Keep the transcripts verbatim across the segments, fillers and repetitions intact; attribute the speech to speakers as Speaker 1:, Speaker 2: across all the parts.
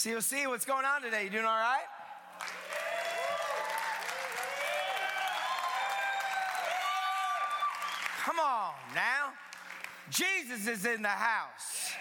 Speaker 1: C O C, what's going on today? You doing all right? Come on now. Jesus is in the house.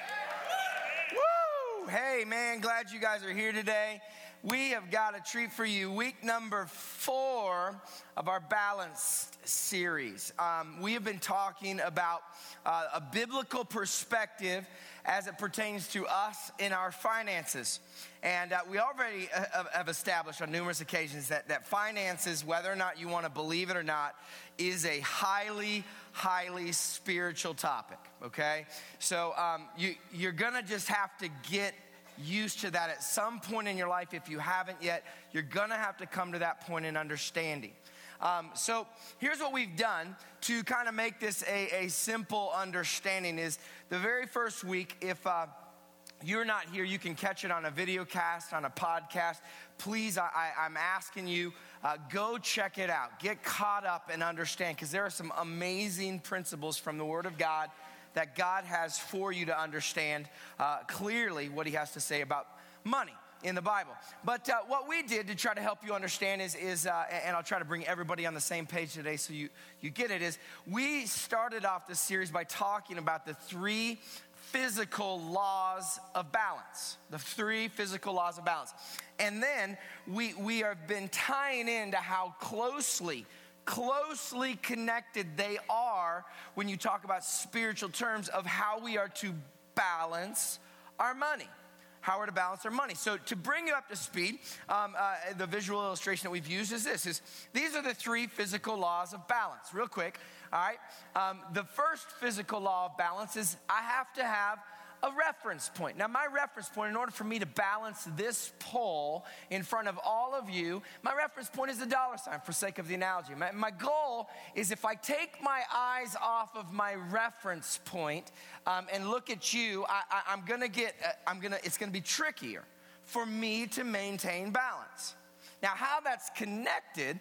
Speaker 1: Woo! Hey, man, glad you guys are here today. We have got a treat for you. Week number four of our Balanced series. Um, we have been talking about uh, a biblical perspective as it pertains to us in our finances. And uh, we already uh, have established on numerous occasions that, that finances, whether or not you want to believe it or not, is a highly, highly spiritual topic, okay? So um, you, you're going to just have to get used to that at some point in your life. If you haven't yet, you're gonna have to come to that point in understanding. Um, so here's what we've done to kind of make this a, a simple understanding is the very first week, if uh, you're not here, you can catch it on a video cast, on a podcast. Please, I, I, I'm asking you, uh, go check it out. Get caught up and understand, because there are some amazing principles from the Word of God that God has for you to understand uh, clearly what he has to say about money in the Bible. But uh, what we did to try to help you understand is, is uh, and I'll try to bring everybody on the same page today so you, you get it, is we started off this series by talking about the three physical laws of balance. The three physical laws of balance. And then we, we have been tying into how closely closely connected they are when you talk about spiritual terms of how we are to balance our money. How we're to balance our money. So to bring you up to speed, um, uh, the visual illustration that we've used is this, is these are the three physical laws of balance. Real quick, all right? Um, the first physical law of balance is I have to have a reference point. Now, my reference point, in order for me to balance this pole in front of all of you, my reference point is the dollar sign, for sake of the analogy. My, my goal is if I take my eyes off of my reference point um, and look at you, I, I, I'm gonna get, uh, I'm gonna, it's gonna be trickier for me to maintain balance. Now, how that's connected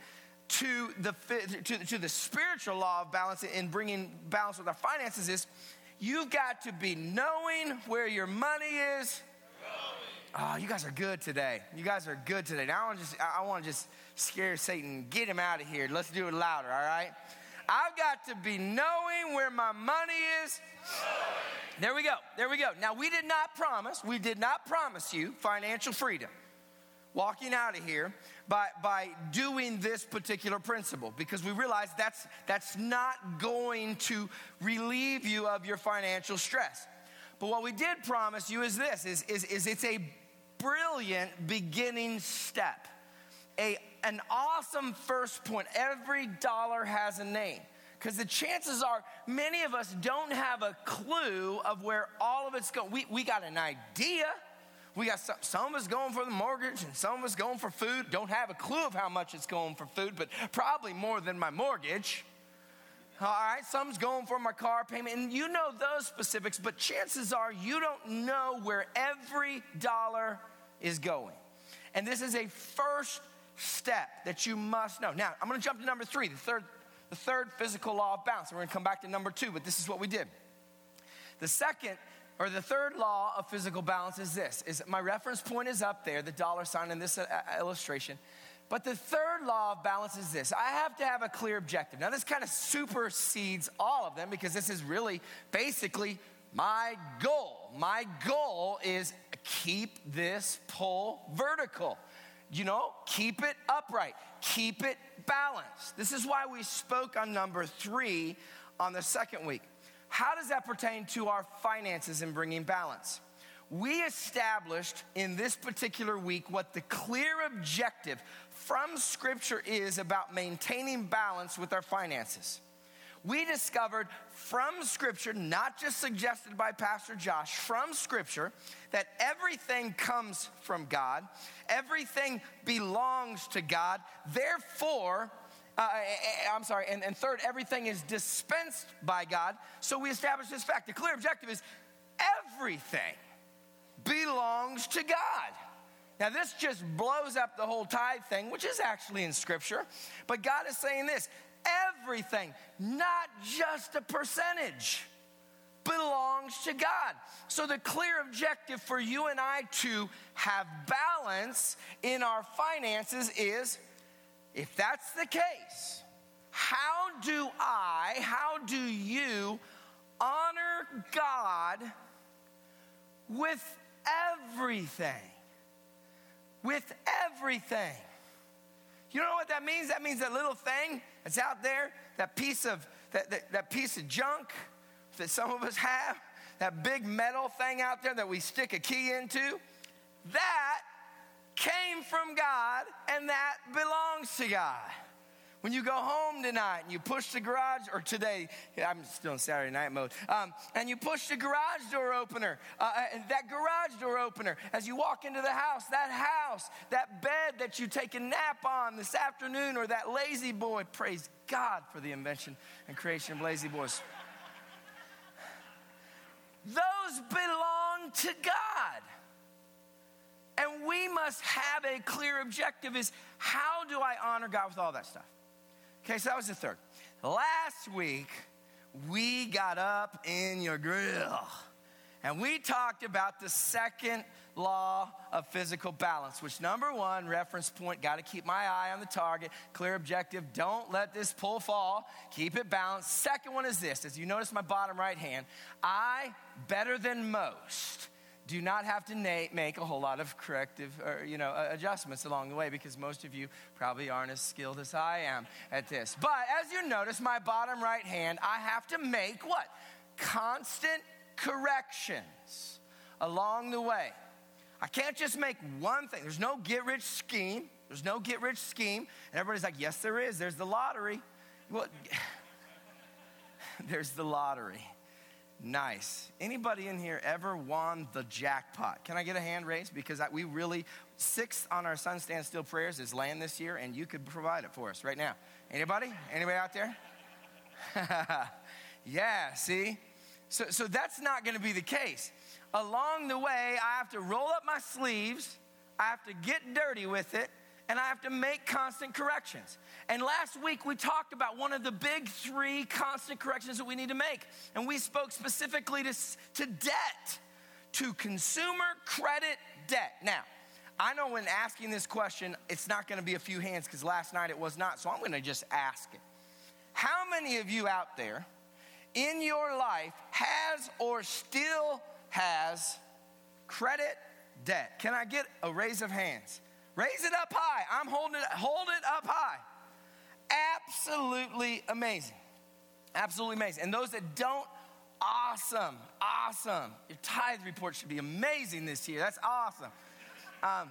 Speaker 1: to the to, to the spiritual law of balance in bringing balance with our finances is you've got to be knowing where your money is. Oh, you guys are good today. You guys are good today. Now I want to just, I want to just scare Satan, get him out of here. Let's do it louder, all right? I've got to be knowing where my money is. There we go. There we go. Now we did not promise, we did not promise you financial freedom walking out of here by, by doing this particular principle, because we realize that's, that's not going to relieve you of your financial stress. But what we did promise you is this, is, is, is it's a brilliant beginning step, a, an awesome first point. Every dollar has a name, because the chances are many of us don't have a clue of where all of it's going. We, we got an idea. We got some, some of us going for the mortgage and some of us going for food. Don't have a clue of how much it's going for food, but probably more than my mortgage. All right, some's going for my car payment, and you know those specifics, but chances are you don't know where every dollar is going. And this is a first step that you must know. Now, I'm gonna jump to number three, the third, the third physical law of balance. We're gonna come back to number two, but this is what we did. The second Or the third law of physical balance is this, is my reference point is up there, the dollar sign in this illustration. But the third law of balance is this. I have to have a clear objective. Now this kind of supersedes all of them, because this is really basically my goal. My goal is keep this pole vertical. You know, keep it upright, keep it balanced. This is why we spoke on number three on the second week. How does that pertain to our finances and bringing balance? We established in this particular week what the clear objective from Scripture is about maintaining balance with our finances. We discovered from Scripture, not just suggested by Pastor Josh, from Scripture, that everything comes from God, everything belongs to God, therefore, Uh, I'm sorry, and, and third, everything is dispensed by God. So we established this fact. The clear objective is everything belongs to God. Now this just blows up the whole tithe thing, which is actually in Scripture. But God is saying this, everything, not just a percentage. belongs to God. So the clear objective for you and I to have balance in our finances is, if that's the case, how do I, how do you honor God with everything? With everything. You know what that means? That means that little thing that's out there, that piece of that, that, that piece of junk that some of us have, that big metal thing out there that we stick a key into, that came from God and that belongs to God. When you go home tonight and you push the garage, or today, I'm still in Saturday night mode, um, and you push the garage door opener, uh, that garage door opener, as you walk into the house, that house, that bed that you take a nap on this afternoon, or that lazy boy, praise God for the invention and creation of lazy boys. Those belong to God. And we must have a clear objective, is how do I honor God with all that stuff? Okay, so that was the third. Last week, we got up in your grill, and we talked about the second law of physical balance, which, number one, reference point, got to keep my eye on the target, clear objective, don't let this pull fall, keep it balanced. Second one is this, as you notice my bottom right hand, I, better than most, do not have to na- make a whole lot of corrective or, you know, adjustments along the way, because most of you probably aren't as skilled as I am at this. But as you notice, my bottom right hand, I have to make what? Constant corrections along the way. I can't just make one thing. There's no get-rich scheme. There's no get-rich scheme. And everybody's like, yes, there is. There's the lottery. Well, there's the lottery. Nice. Anybody in here ever won the jackpot? Can I get a hand raised? Because I, we really, sixth on our Sun Stand Still prayers is land this year, and you could provide it for us right now. Anybody? Anybody out there? Yeah, see? So, so that's not going to be the case. Along the way, I have to roll up my sleeves, I have to get dirty with it, and I have to make constant corrections. And last week, we talked about one of the big three constant corrections that we need to make. And we spoke specifically to, to debt, to consumer credit debt. Now, I know when asking this question, it's not going to be a few hands, because last night it was not. So I'm going to just ask it. How many of you out there in your life has or still has credit debt? Can I get a raise of hands? Raise it up high. I'm holding it, hold it up high. Absolutely amazing. Absolutely amazing. And those that don't, awesome, awesome. Your tithe report should be amazing this year. That's awesome. Um,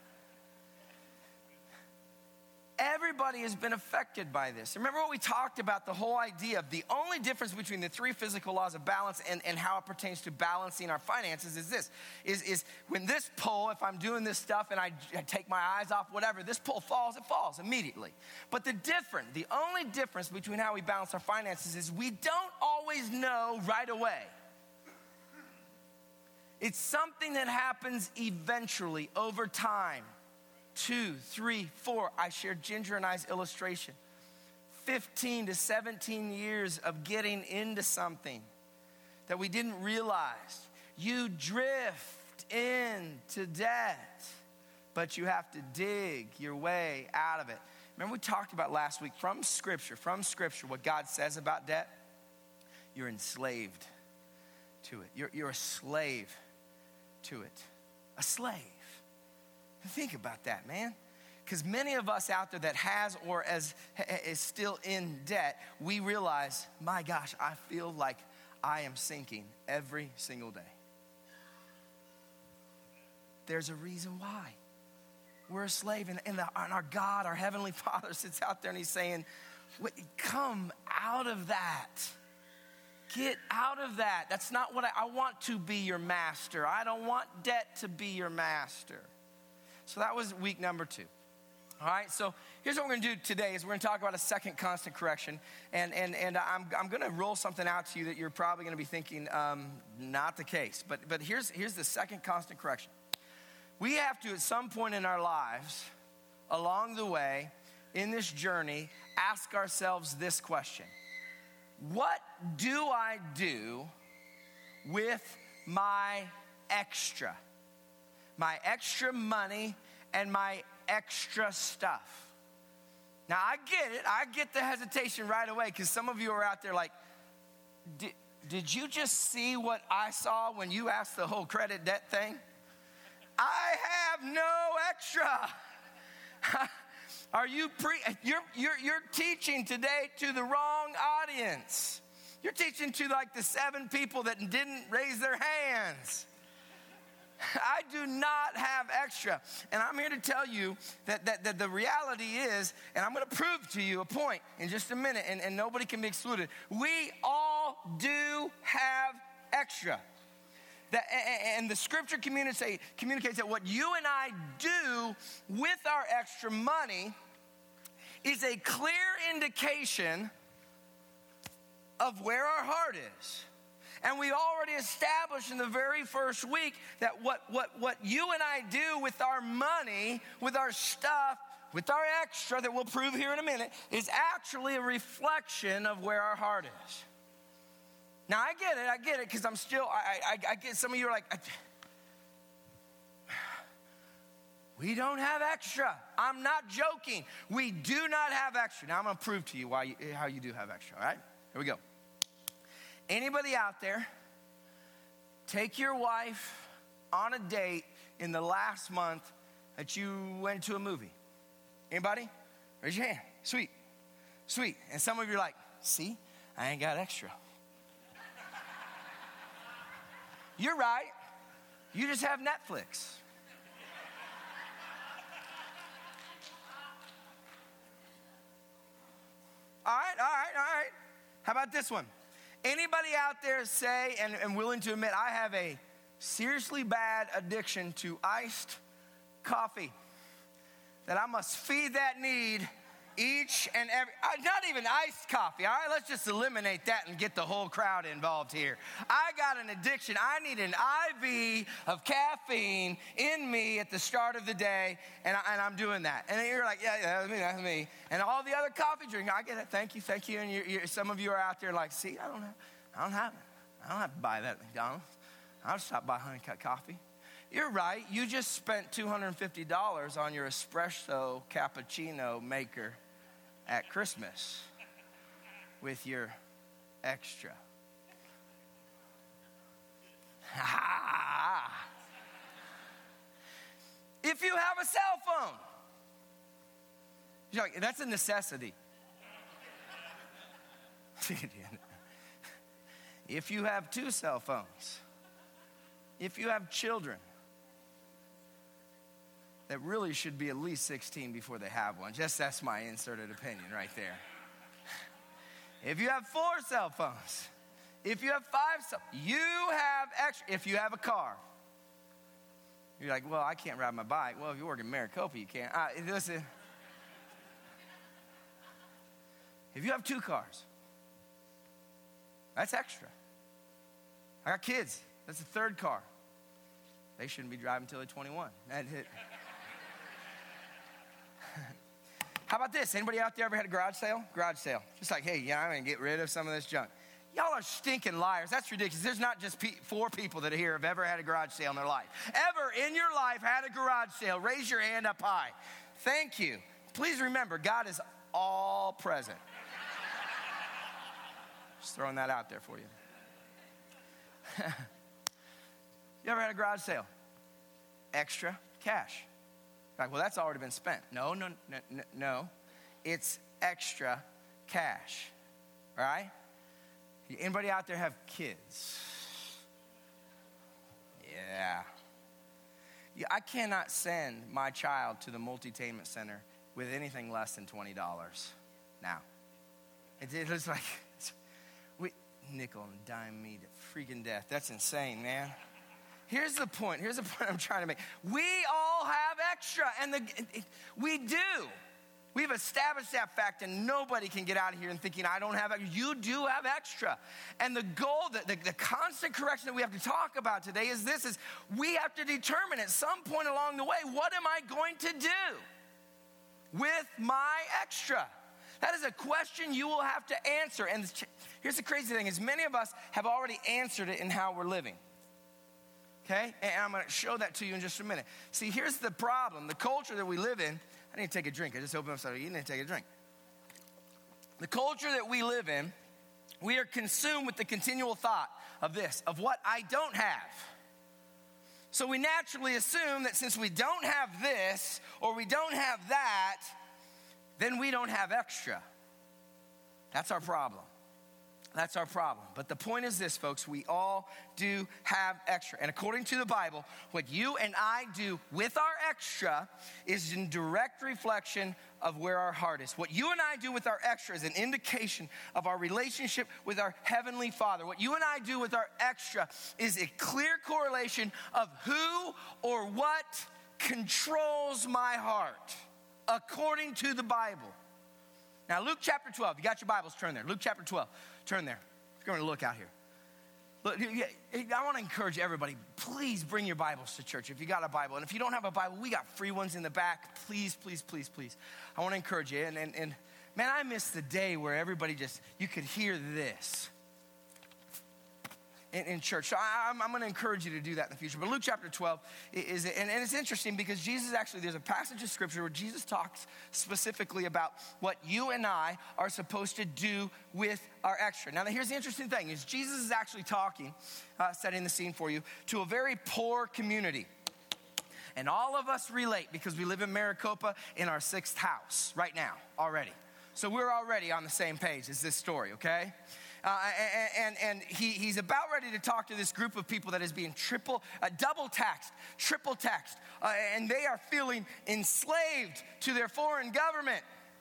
Speaker 1: Everybody has been affected by this. Remember what we talked about, the whole idea of the only difference between the three physical laws of balance and, and how it pertains to balancing our finances is this, is, is when this pull, if I'm doing this stuff and I, I take my eyes off whatever, this pull falls, it falls immediately. But the different, the only difference between how we balance our finances is we don't always know right away. It's something that happens eventually over time. Two, three, four. I shared Ginger and I's illustration. fifteen to seventeen years of getting into something that we didn't realize. You drift into debt, but you have to dig your way out of it. Remember we talked about last week from Scripture, from Scripture, what God says about debt? You're enslaved to it. You're, you're a slave to it. A slave. Think about that, man. Because many of us out there that has or as is still in debt, we realize, my gosh, I feel like I am sinking every single day. There's a reason why. We're a slave, and, and, the, and our God, our Heavenly Father, sits out there and He's saying, come out of that. Get out of that. That's not what I, I want to be your master. I don't want debt to be your master. So that was week number two. All right, so here's what we're going to do today is we're going to talk about a second constant correction. And, and, and I'm, I'm going to roll something out to you that you're probably going to be thinking, um, not the case. But, but here's, here's the second constant correction. We have to, at some point in our lives, along the way, in this journey, ask ourselves this question. What do I do with my extra. My extra money and my extra stuff. Now, I get it. I get the hesitation right away because some of you are out there like, did, did you just see what I saw when you asked the whole credit debt thing? I have no extra. Are you pre? You're, you're, you're teaching today to the wrong audience. You're teaching to like the seven people that didn't raise their hands. I do not have extra. And I'm here to tell you that, that, that the reality is, and I'm going to prove to you a point in just a minute, and, and nobody can be excluded. We all do have extra. That, and the scripture communicates, communicates that what you and I do with our extra money is a clear indication of where our heart is. And we already established in the very first week that what, what, what you and I do with our money, with our stuff, with our extra that we'll prove here in a minute, is actually a reflection of where our heart is. Now, I get it, I get it, because I'm still, I, I, I get some of you are like, I, we don't have extra. I'm not joking. We do not have extra. Now, I'm going to prove to you why you, how you do have extra, all right? Here we go. Anybody out there take your wife on a date in the last month that you went to a movie? Anybody? Raise your hand. Sweet. Sweet. And some of you are like, see, I ain't got extra. You're right. You just have Netflix. All right, all right, all right. How about this one? Anybody out there say and, and willing to admit, I have a seriously bad addiction to iced coffee, that I must feed that need each and every, uh, not even iced coffee, all right? Let's just eliminate that and get the whole crowd involved here. I got an addiction. I need an I V of caffeine in me at the start of the day, and, I, and I'm doing that. And you're like, yeah, yeah, that's me, that's me. And all the other coffee drinkers, I get it, thank you, thank you. And you're, you're, some of you are out there like, see, I don't have, I don't have it. I don't have to buy that at McDonald's. I'll stop by Honey Cut Coffee. You're right. You just spent two hundred fifty dollars on your espresso cappuccino maker at Christmas with your extra. If you have a cell phone, you're like, that's a necessity. If you have two cell phones, if you have children that really should be at least sixteen before they have one, just that's my inserted opinion right there. If you have four cell phones, if you have five cell, you have extra. If you have a car, you're like, well, I can't ride my bike. Well, if you work in Maricopa, you can't. Uh, listen, if you have two cars, that's extra. I got kids. That's the third car. They shouldn't be driving until they're twenty-one. That hit. How about this? Anybody out there ever had a garage sale? Garage sale. Just like, hey, yeah, I'm going to get rid of some of this junk. Y'all are stinking liars. That's ridiculous. There's not just pe- four people that are here have ever had a garage sale in their life. Ever in your life had a garage sale? Raise your hand up high. Thank you. Please remember, God is all present. Just throwing that out there for you. You ever had a garage sale? Extra cash. Like, well, that's already been spent. No, no, no, no, no. It's extra cash. All right? Anybody out there have kids? Yeah. yeah. I cannot send my child to the multi-tainment center with anything less than twenty dollars now. It, it was like, we nickel and dime me to freaking death. That's insane, man. Here's the point. Here's the point I'm trying to make. We all have extra, and the, it, it, we do. We've established that fact, and nobody can get out of here and thinking, I don't have extra. You do have extra. And the goal, the, the, the constant correction that we have to talk about today is this, is we have to determine at some point along the way, what am I going to do with my extra? That is a question you will have to answer. And here's the crazy thing is many of us have already answered it in how we're living. Okay? And I'm going to show that to you in just a minute. See, here's the problem. The culture that we live in, I need to take a drink. I just opened up something. You need to take a drink. The culture that we live in, we are consumed with the continual thought of this, of what I don't have. So we naturally assume that since we don't have this or we don't have that, then we don't have extra. That's our problem. That's our problem. But the point is this, folks, we all do have extra. And according to the Bible, what you and I do with our extra is in direct reflection of where our heart is. What you and I do with our extra is an indication of our relationship with our Heavenly Father. What you and I do with our extra is a clear correlation of who or what controls my heart, according to the Bible. Now, Luke chapter twelve, you got your Bibles, turn there. Luke chapter twelve, turn there. We're going to look out here. Look, I want to encourage everybody, please bring your Bibles to church if you got a Bible. And if you don't have a Bible, we got free ones in the back. Please, please, please, please. I want to encourage you. And, and, and man, I miss the day where everybody just, you could hear this in, in church. So I, I'm, I'm going to encourage you to do that in the future. But Luke chapter twelve is, and, and it's interesting because Jesus actually, there's a passage of scripture where Jesus talks specifically about what you and I are supposed to do with our extra. Now, here's the interesting thing is Jesus is actually talking, uh, setting the scene for you, to a very poor community. And all of us relate because we live in Maricopa in our sixth house right now already. So we're already on the same page as this story, okay? Uh, and and he, he's about ready to talk to this group of people that is being triple, uh, double taxed, triple taxed, uh, and they are feeling enslaved to their foreign government.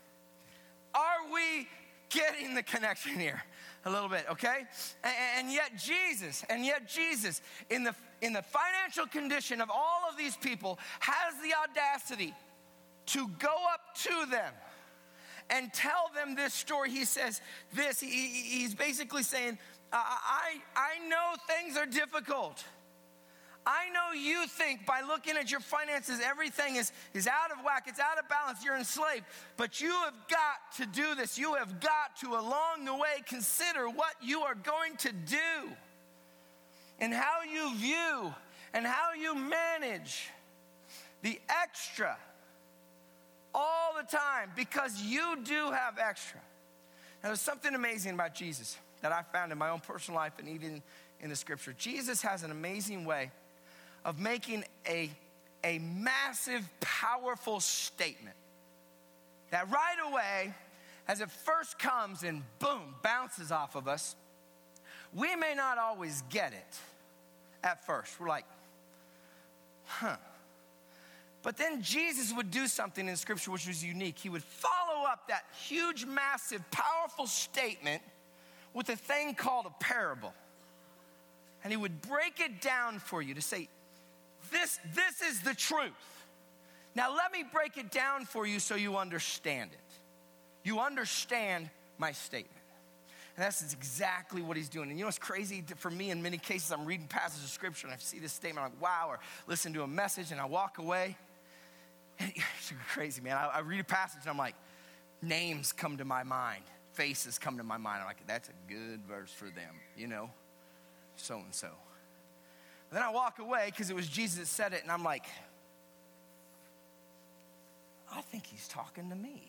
Speaker 1: Are we getting the connection here a little bit, okay? And, and yet Jesus, and yet Jesus, in the in the financial condition of all of these people, has the audacity to go up to them and tell them this story. He says this, he, he's basically saying, I, I know things are difficult. I know you think by looking at your finances, everything is, is out of whack, it's out of balance, you're enslaved. But you have got to do this. You have got to, along the way, consider what you are going to do and how you view and how you manage the extra all the time, because you do have extra. Now, there's something amazing about Jesus that I found in my own personal life and even in the scripture. Jesus has an amazing way of making a, a massive, powerful statement that right away, as it first comes and boom, bounces off of us, we may not always get it at first. We're like, huh. But then Jesus would do something in scripture which was unique. He would follow up that huge, massive, powerful statement with a thing called a parable. And he would break it down for you to say, this, this is the truth. Now let me break it down for you so you understand it. You understand my statement. And that's exactly what he's doing. And you know what's crazy for me? In many cases, I'm reading passages of scripture and I see this statement, I'm like, wow, or listen to a message and I walk away. It's crazy, man. I, I read a passage and I'm like, names come to my mind, faces come to my mind. I'm like, that's a good verse for them, you know, so and so. Then I walk away because it was Jesus that said it, and I'm like, I think he's talking to me.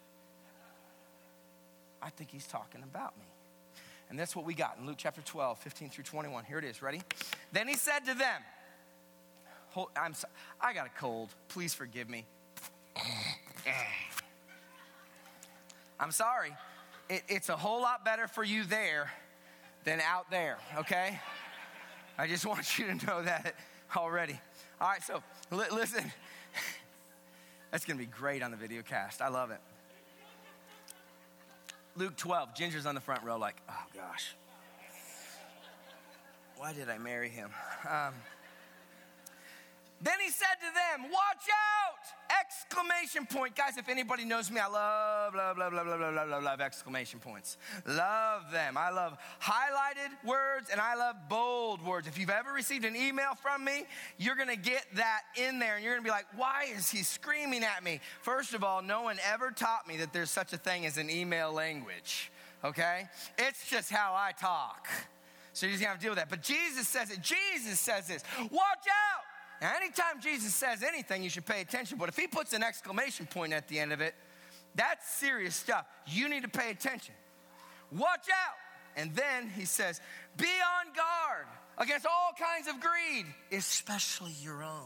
Speaker 1: I think he's talking about me. And that's what we got in Luke chapter twelve, fifteen through twenty-one. Here it is. Ready? Then he said to them, Hold, I'm so, I got a cold. Please forgive me. I'm sorry. It, it's a whole lot better for you there than out there, okay? I just want you to know that already. All right, so li- listen. That's going to be great on the video cast. I love it. Luke twelve, Ginger's on the front row like, oh gosh. Why did I marry him? Um, Then he said to them, watch out, exclamation point. Guys, if anybody knows me, I love, love, love, love, love, love, love, love, love exclamation points. Love them. I love highlighted words and I love bold words. If you've ever received an email from me, you're going to get that in there and you're going to be like, why is he screaming at me? First of all, no one ever taught me that there's such a thing as an email language, okay? It's just how I talk. So you're just going to have to deal with that. But Jesus says it. Jesus says this. Watch out. Now, anytime Jesus says anything, you should pay attention. But if he puts an exclamation point at the end of it, that's serious stuff. You need to pay attention. Watch out. And then he says, be on guard against all kinds of greed, especially your own.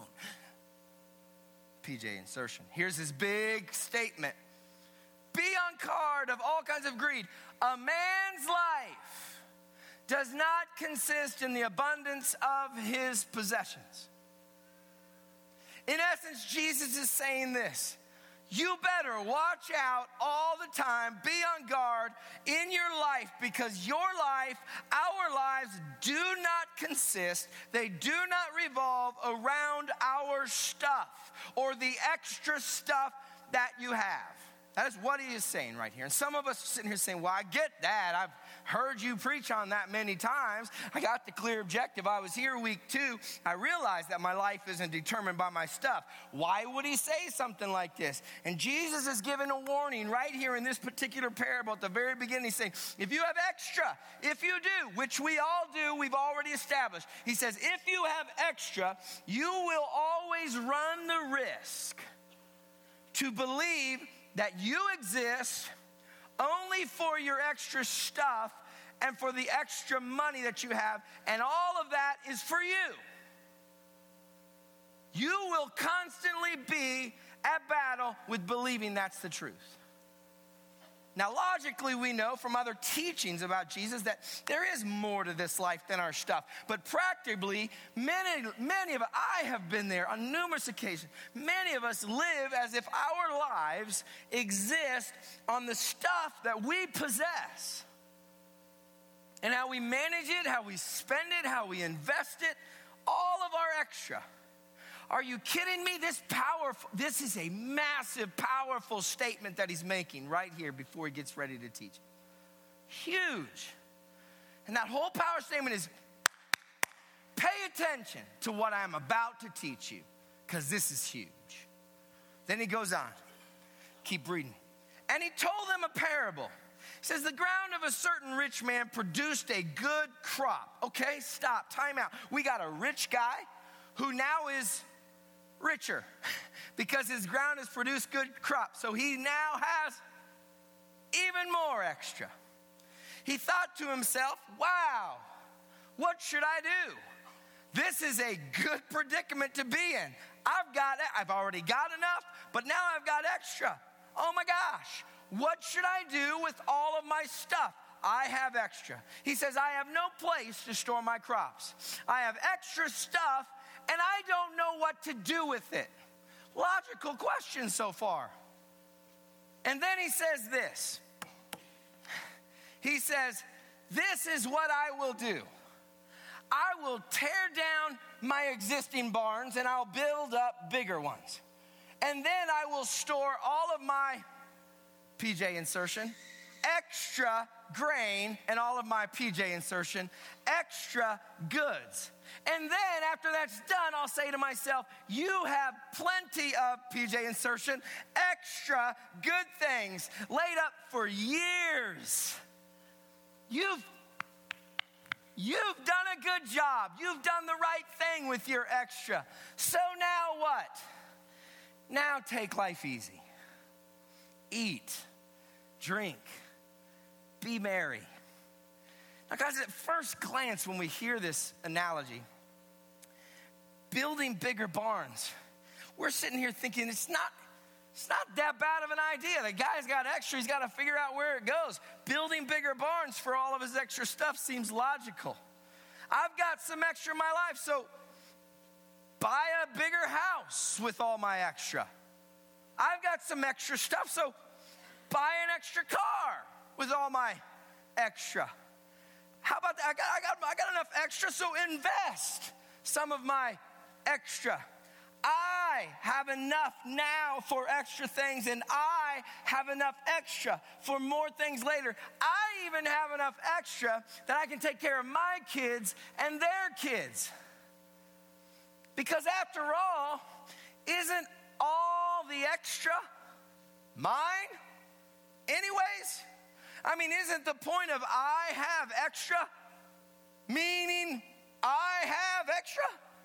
Speaker 1: P J insertion. Here's his big statement. Be on guard of all kinds of greed. A man's life does not consist in the abundance of his possessions. In essence, Jesus is saying this. You better watch out all the time. Be on guard in your life because your life, our lives do not consist, they do not revolve around our stuff or the extra stuff that you have. That is what he is saying right here. And some of us are sitting here saying, well, I get that. I've heard you preach on that many times. I got the clear objective. I was here week two. I realized that my life isn't determined by my stuff. Why would he say something like this? And Jesus is giving a warning right here in this particular parable at the very beginning. He's saying, if you have extra, if you do, which we all do, we've already established. He says, if you have extra, you will always run the risk to believe that you exist only for your extra stuff and for the extra money that you have, and all of that is for you. You will constantly be at battle with believing that's the truth. Now, logically, we know from other teachings about Jesus that there is more to this life than our stuff. But practically, many, many of us, I have been there on numerous occasions, many of us live as if our lives exist on the stuff that we possess. And how we manage it, how we spend it, how we invest it, all of our extra. Are you kidding me? This powerful, this is a massive, powerful statement that he's making right here before he gets ready to teach. Huge. And that whole power statement is, pay attention to what I'm about to teach you, because this is huge. Then he goes on. Keep reading. And he told them a parable. He says, the ground of a certain rich man produced a good crop. Okay, stop, time out. We got a rich guy who now is richer because his ground has produced good crops. So he now has even more extra. He thought to himself, wow, what should I do? This is a good predicament to be in. I've got, I've already got enough, but now I've got extra. Oh my gosh, what should I do with all of my stuff? I have extra. He says, I have no place to store my crops. I have extra stuff, and I don't know what to do with it. Logical question so far. And then he says this. He says, this is what I will do. I will tear down my existing barns, and I'll build up bigger ones. And then I will store all of my, P J insertion, extra grain, and all of my P J insertion, extra goods. And then after that's done, I'll say to myself, you have plenty of, P J insertion, extra good things laid up for years. You've, you've done a good job. You've done the right thing with your extra. So now what? Now take life easy. Eat, drink, be merry. Now, guys, at first glance, when we hear this analogy, building bigger barns, we're sitting here thinking it's not, it's not that bad of an idea. The guy's got extra. He's got to figure out where it goes. Building bigger barns for all of his extra stuff seems logical. I've got some extra in my life, so buy a bigger house with all my extra. I've got some extra stuff, so buy an extra car with all my extra. How about that? I got, I got, I got enough extra, so invest some of my extra. I I have enough now for extra things, and I have enough extra for more things later. I even have enough extra that I can take care of my kids and their kids. Because after all, isn't all the extra mine anyways? I mean, isn't the point of I have extra meaning I have extra?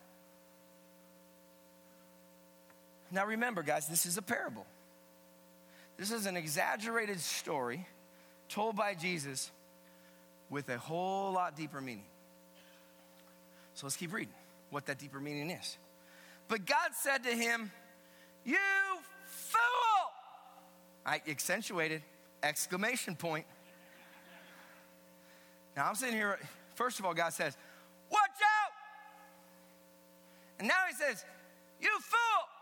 Speaker 1: Now remember, guys, this is a parable. This is an exaggerated story told by Jesus with a whole lot deeper meaning. So let's keep reading what that deeper meaning is. But God said to him, "You fool!" I accentuated, exclamation point. Now I'm sitting here, first of all, God says, "Watch out!" And now he says, "You fool!"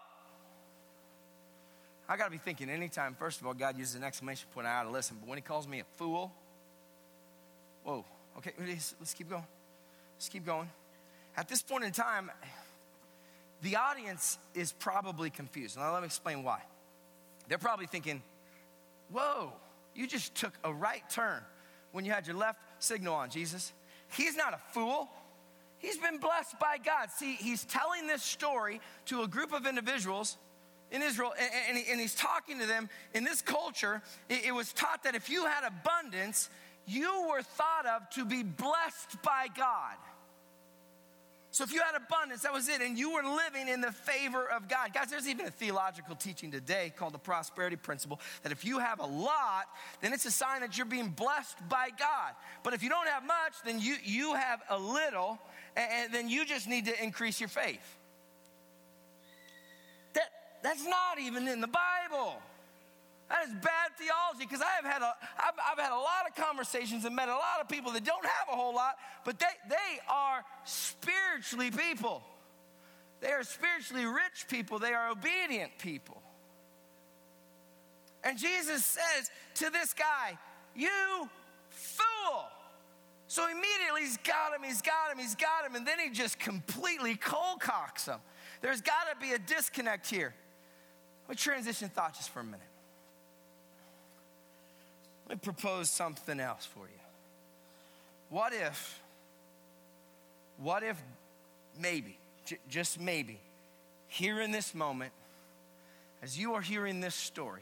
Speaker 1: I got to be thinking anytime, first of all, God uses an exclamation point, I ought to listen. But when he calls me a fool, whoa, okay, let's, let's keep going. Let's keep going. At this point in time, the audience is probably confused. Now let me explain why. They're probably thinking, whoa, you just took a right turn when you had your left signal on, Jesus. He's not a fool. He's been blessed by God. See, he's telling this story to a group of individuals in Israel, and, and, he, and he's talking to them. In this culture, it, it was taught that if you had abundance, you were thought of to be blessed by God. So if you had abundance, that was it, and you were living in the favor of God. Guys, there's even a theological teaching today called the prosperity principle, that if you have a lot, then it's a sign that you're being blessed by God. But if you don't have much, then you, you have a little, and, and then you just need to increase your faith. That, that's not even in the Bible. That is bad theology, because I have had a, I've, I've had a lot of conversations and met a lot of people that don't have a whole lot, but they, they are spiritually people. They are spiritually rich people. They are obedient people. And Jesus says to this guy, "You fool." So immediately he's got him, he's got him, he's got him, and then he just completely cold cocks him. There's got to be a disconnect here. Let me transition thought just for a minute. Let me propose something else for you. What if, what if maybe, j- just maybe, here in this moment, as you are hearing this story,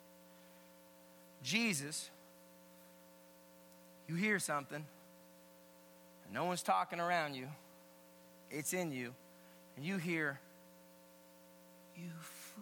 Speaker 1: Jesus, you hear something, and no one's talking around you, it's in you, and you hear, "You fool.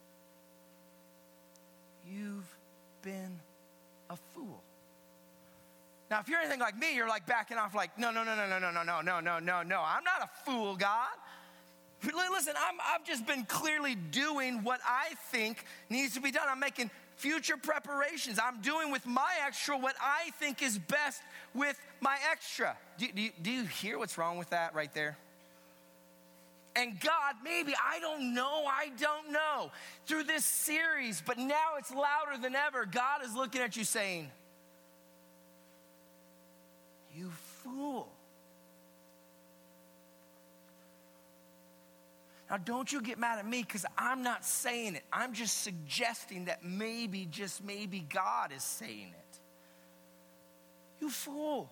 Speaker 1: You've been a fool." Now, if you're anything like me, you're like backing off like, no, no, no, no, no, no, no, no, no, no, no, no. I'm not a fool, God. Listen, I'm, I've just been clearly doing what I think needs to be done. I'm making future preparations. I'm doing with my extra what I think is best with my extra. Do, do, do you hear what's wrong with that right there? And God, maybe, I don't know, I don't know, through this series, but now it's louder than ever. God is looking at you saying, "You fool." Now, don't you get mad at me, because I'm not saying it. I'm just suggesting that maybe, just maybe, God is saying it. You fool.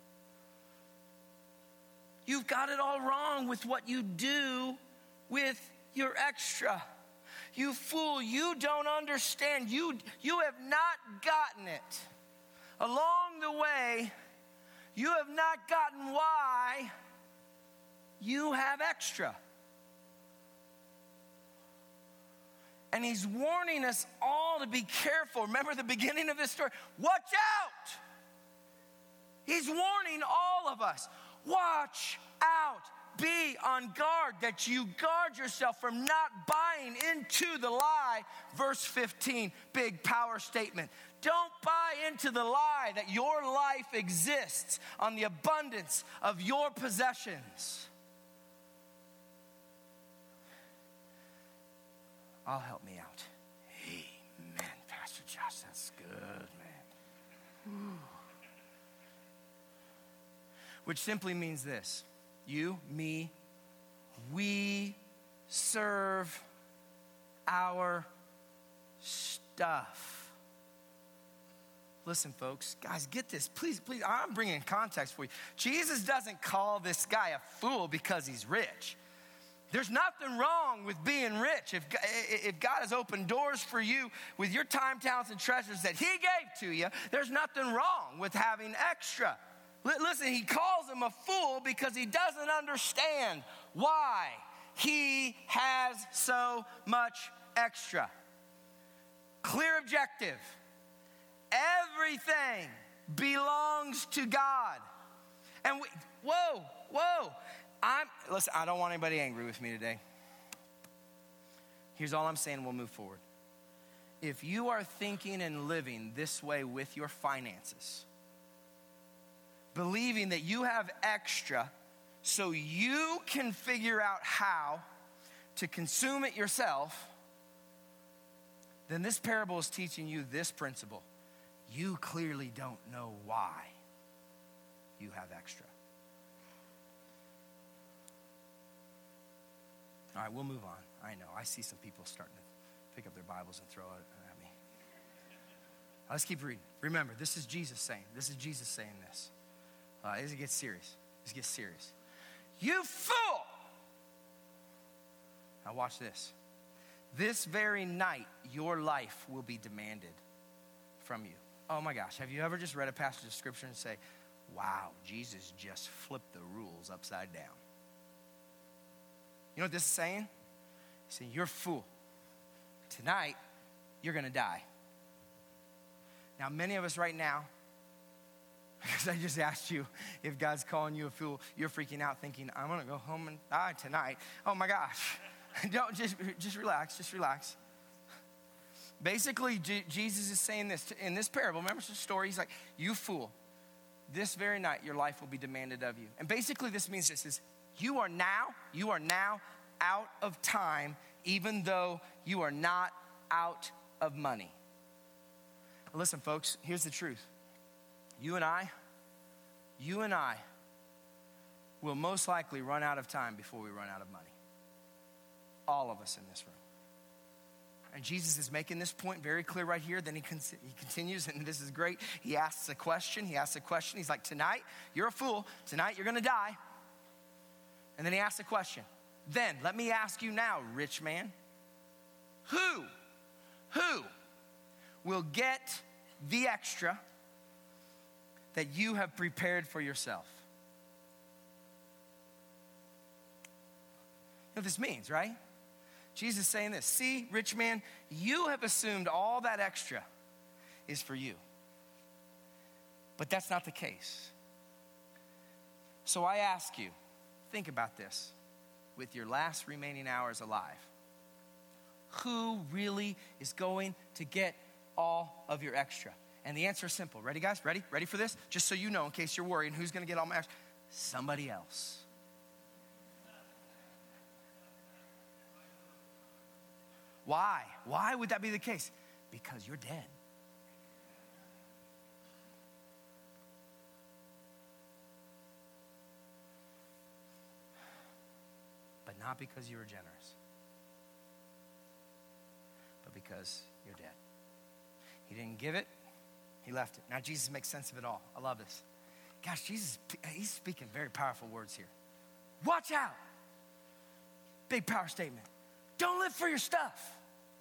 Speaker 1: You've got it all wrong with what you do with your extra. You fool, you don't understand. You, you have not gotten it. Along the way, you have not gotten why you have extra. And he's warning us all to be careful. Remember the beginning of this story? Watch out! He's warning all of us. Watch out. Be on guard, that you guard yourself from not buying into the lie. Verse fifteen, big power statement. Don't buy into the lie that your life exists on the abundance of your possessions. I'll help me out. Amen, Pastor Josh, that's good, man. Ooh. Which simply means this: you, me, we serve our stuff. Listen, folks, guys, get this. Please, please, I'm bringing context for you. Jesus doesn't call this guy a fool because he's rich. There's nothing wrong with being rich. If, if God has opened doors for you with your time, talents, and treasures that he gave to you, there's nothing wrong with having extra. Listen, he calls him a fool because he doesn't understand why he has so much extra. Clear objective. Everything belongs to God. And we, whoa, whoa. I'm, listen, I don't want anybody angry with me today. Here's all I'm saying, we'll move forward. If you are thinking and living this way with your finances, believing that you have extra so you can figure out how to consume it yourself, then this parable is teaching you this principle. You clearly don't know why you have extra. All right, we'll move on. I know, I see some people starting to pick up their Bibles and throw it at me. Let's keep reading. Remember, this is Jesus saying, this is Jesus saying this. Uh, as it gets serious, this gets serious. You fool! Now watch this. This very night, your life will be demanded from you. Oh my gosh, have you ever just read a passage of scripture and say, wow, Jesus just flipped the rules upside down? You know what this is saying? He's saying, you're a fool. Tonight, you're gonna die. Now, many of us right now, because I just asked you if God's calling you a fool, you're freaking out thinking, I'm gonna go home and die tonight. Oh my gosh. Don't, just, just relax, just relax. Basically, G- Jesus is saying this in this parable. Remember the story? He's like, you fool. This very night, your life will be demanded of you. And basically this means this is, you are now, you are now out of time, even though you are not out of money. Listen, folks, here's the truth. You and I, you and I will most likely run out of time before we run out of money. All of us in this room. And Jesus is making this point very clear right here. Then he, con- he continues, and this is great. He asks a question. He asks a question. He's like, tonight, you're a fool. Tonight, you're going to die. And then he asks a question. Then, let me ask you now, rich man. Who, who will get the extra that you have prepared for yourself? You know what this means, right? Jesus is saying this. See, rich man, you have assumed all that extra is for you. But that's not the case. So I ask you, think about this with your last remaining hours alive. Who really is going to get all of your extra? And the answer is simple. Ready, guys? Ready? Ready for this? Just so you know, in case you're worried, who's going to get all my extra? Somebody else. Why? Why would that be the case? Because you're dead. But not because you were generous, but because you're dead. He didn't give it, he left it. Now Jesus makes sense of it all. I love this. Gosh, Jesus, he's speaking very powerful words here. Watch out. Big power statement. Don't live for your stuff.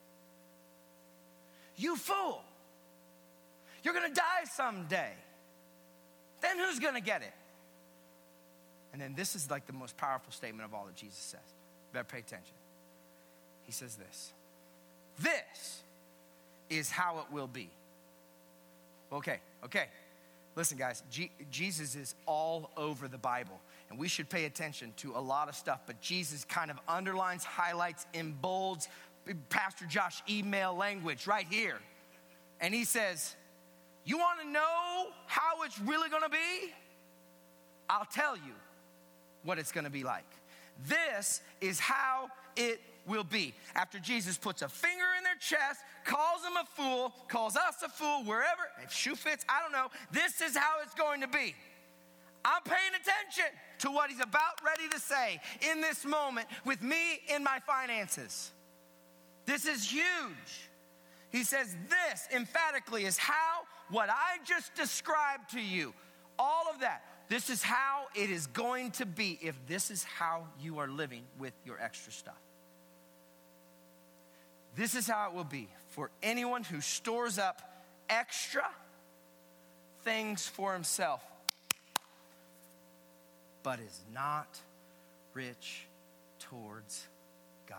Speaker 1: You fool. You're going to die someday. Then who's going to get it? And then this is like the most powerful statement of all that Jesus says. You better pay attention. He says this. This is how it will be. Okay, okay. Listen, guys, G- Jesus is all over the Bible, and we should pay attention to a lot of stuff, but Jesus kind of underlines, highlights, embolds Pastor Josh email language right here. And he says, you want to know how it's really going to be? I'll tell you what it's going to be like. This is how it will be. After Jesus puts a finger in their chest, calls them a fool, calls us a fool, wherever, if shoe fits, I don't know. This is how it's going to be. I'm paying attention to what he's about ready to say in this moment with me in my finances. This is huge. He says this emphatically is how what I just described to you, all of that, this is how it is going to be if this is how you are living with your extra stuff. This is how it will be for anyone who stores up extra things for himself, but is not rich towards God.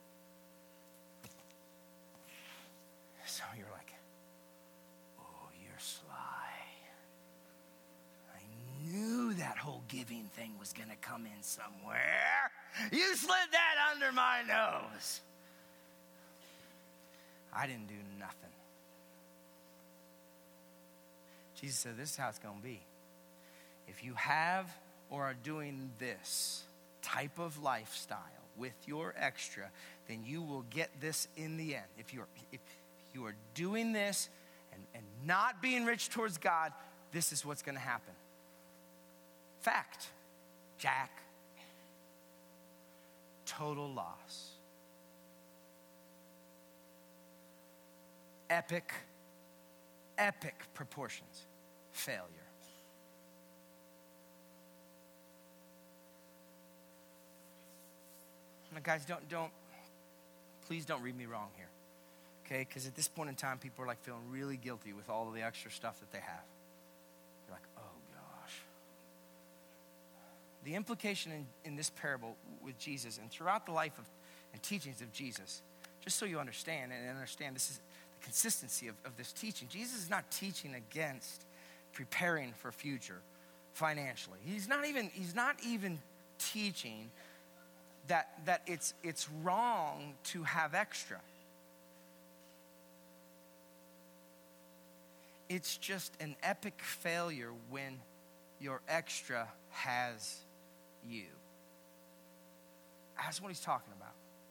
Speaker 1: So you're like, oh, you're sly. I knew that whole giving thing was going to come in somewhere. You slid that under my nose. I didn't do nothing. Jesus said, this is how it's going to be. If you have or are doing this type of lifestyle with your extra, then you will get this in the end. If you're, if you are doing this and, and not being rich towards God, this is what's going to happen. Fact, Jack. Total loss. Epic, epic proportions. Failure. Now, guys, don't, don't, please don't read me wrong here, okay? Because at this point in time, people are like feeling really guilty with all of the extra stuff that they have. They're like, oh gosh. The implication in, in this parable with Jesus and throughout the life of and teachings of Jesus, just so you understand and understand this is the consistency of, of this teaching. Jesus is not teaching against preparing for future financially. He's not even, he's not even teaching that, that it's, it's wrong to have extra. It's just an epic failure when your extra has you. That's what he's talking about.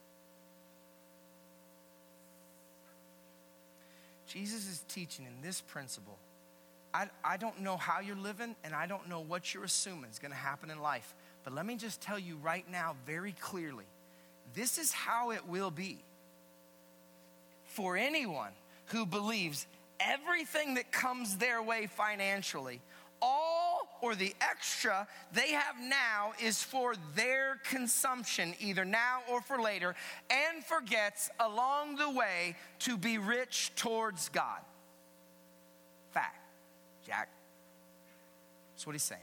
Speaker 1: Jesus is teaching in this principle. I, I don't know how you're living, and I don't know what you're assuming is going to happen in life. But let me just tell you right now very clearly, this is how it will be. For anyone who believes everything that comes their way financially, all or the extra they have now is for their consumption, either now or for later, and forgets along the way to be rich towards God. Fact, Jack. That's what he's saying.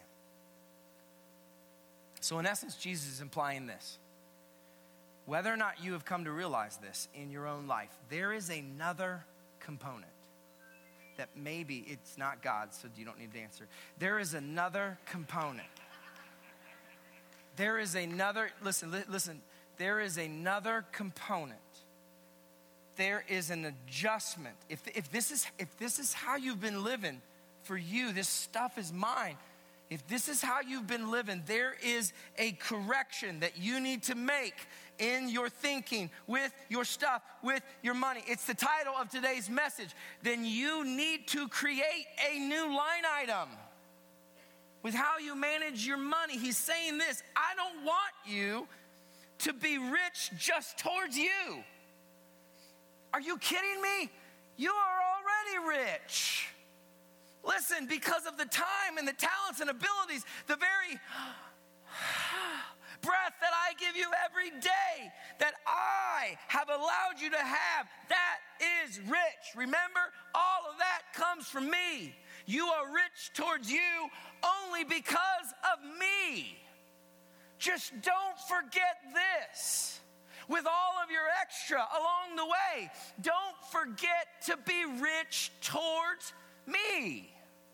Speaker 1: So in essence, Jesus is implying this. Whether or not you have come to realize this in your own life, there is another component that maybe it's not God, so you don't need to answer. There is another component. There is another, listen, li- listen, there is another component. There is an adjustment. If, if, this is, if this is how you've been living for you, this stuff is mine. If this is how you've been living, there is a correction that you need to make in your thinking, with your stuff, with your money. It's the title of today's message. Then you need to create a new line item with how you manage your money. He's saying this, I don't want you to be rich just towards you. Are you kidding me? You are already rich. Listen, because of the time and the talents and abilities, the very breath that I give you every day that I have allowed you to have, that is rich. Remember, all of that comes from me. You are rich towards you only because of me. Just don't forget this. With all of your extra along the way, don't forget to be rich towards me.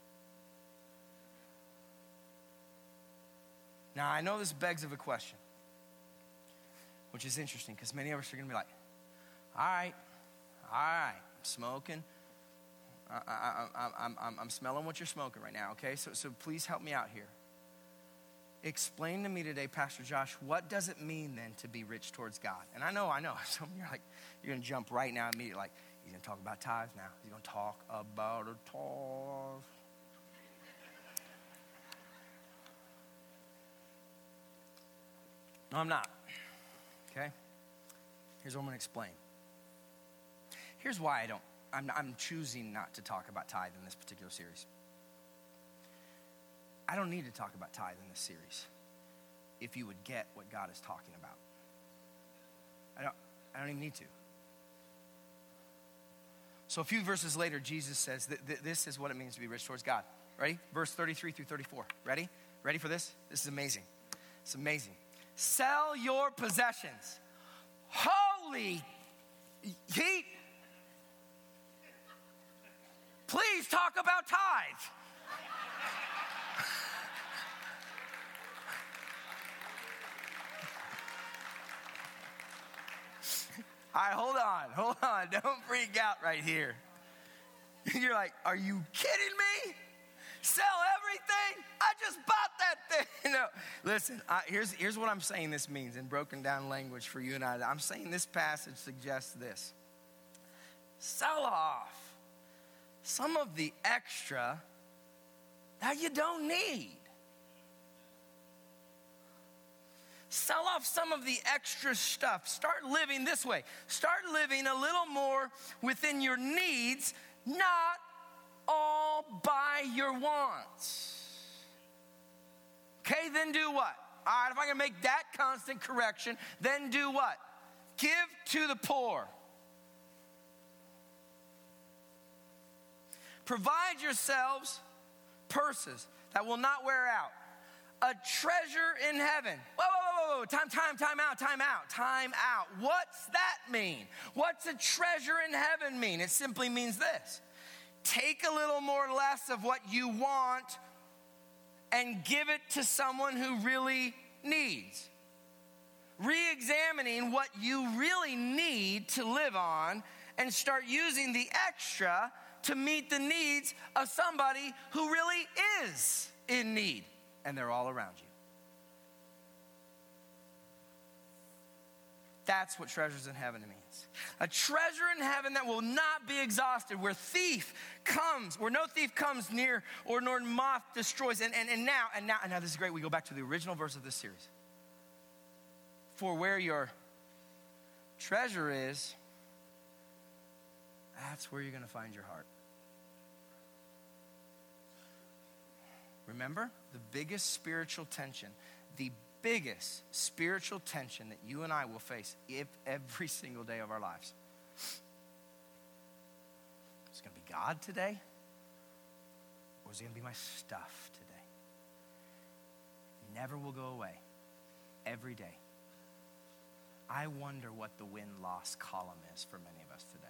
Speaker 1: Now, I know this begs of a question, which is interesting because many of us are going to be like, all right, all right, I'm smoking. I, I, I, I'm, I'm, I'm smelling what you're smoking right now, okay? So, so please help me out here. Explain to me today, Pastor Josh, what does it mean then to be rich towards God? And I know, I know, some of you are like, you're going to jump right now immediately like, he's going to talk about tithes now. He's going to talk about a tithe. No, I'm not. Okay? Here's what I'm going to explain. Here's why I don't, I'm, I'm choosing not to talk about tithe in this particular series. I don't need to talk about tithe in this series if you would get what God is talking about. I don't, I don't even need to. So a few verses later, Jesus says that th- this is what it means to be rich towards God. Ready? Verse thirty-three through thirty-four. Ready? Ready for this? This is amazing. It's amazing. Sell your possessions. Holy heat. Please talk about tithe. All right, hold on, hold on. Don't freak out right here. You're like, are you kidding me? Sell everything? I just bought that thing. No, listen, I, here's, here's what I'm saying this means in broken down language for you and I. I'm saying this passage suggests this. Sell off some of the extra that you don't need. Sell off some of the extra stuff. Start living this way. Start living a little more within your needs, not all by your wants. Okay, then do what? All right, if I can make that constant correction, then do what? Give to the poor. Provide yourselves purses that will not wear out. A treasure in heaven. Whoa, whoa, whoa, whoa, time, time, time out, time out, time out. What's that mean? What's a treasure in heaven mean? It simply means this. Take a little more less of what you want and give it to someone who really needs. Re-examining what you really need to live on and start using the extra to meet the needs of somebody who really is in need. And they're all around you. That's what treasures in heaven means. A treasure in heaven that will not be exhausted, where thief comes, where no thief comes near, or nor moth destroys. And, and, and now, and now, and now this is great. We go back to the original verse of this series. For where your treasure is, that's where you're going to find your heart. Remember, the biggest spiritual tension, the biggest spiritual tension that you and I will face if every single day of our lives. Is it going to be God today? Or is it going to be my stuff today? Never will go away. Every day. I wonder what the win-loss column is for many of us today.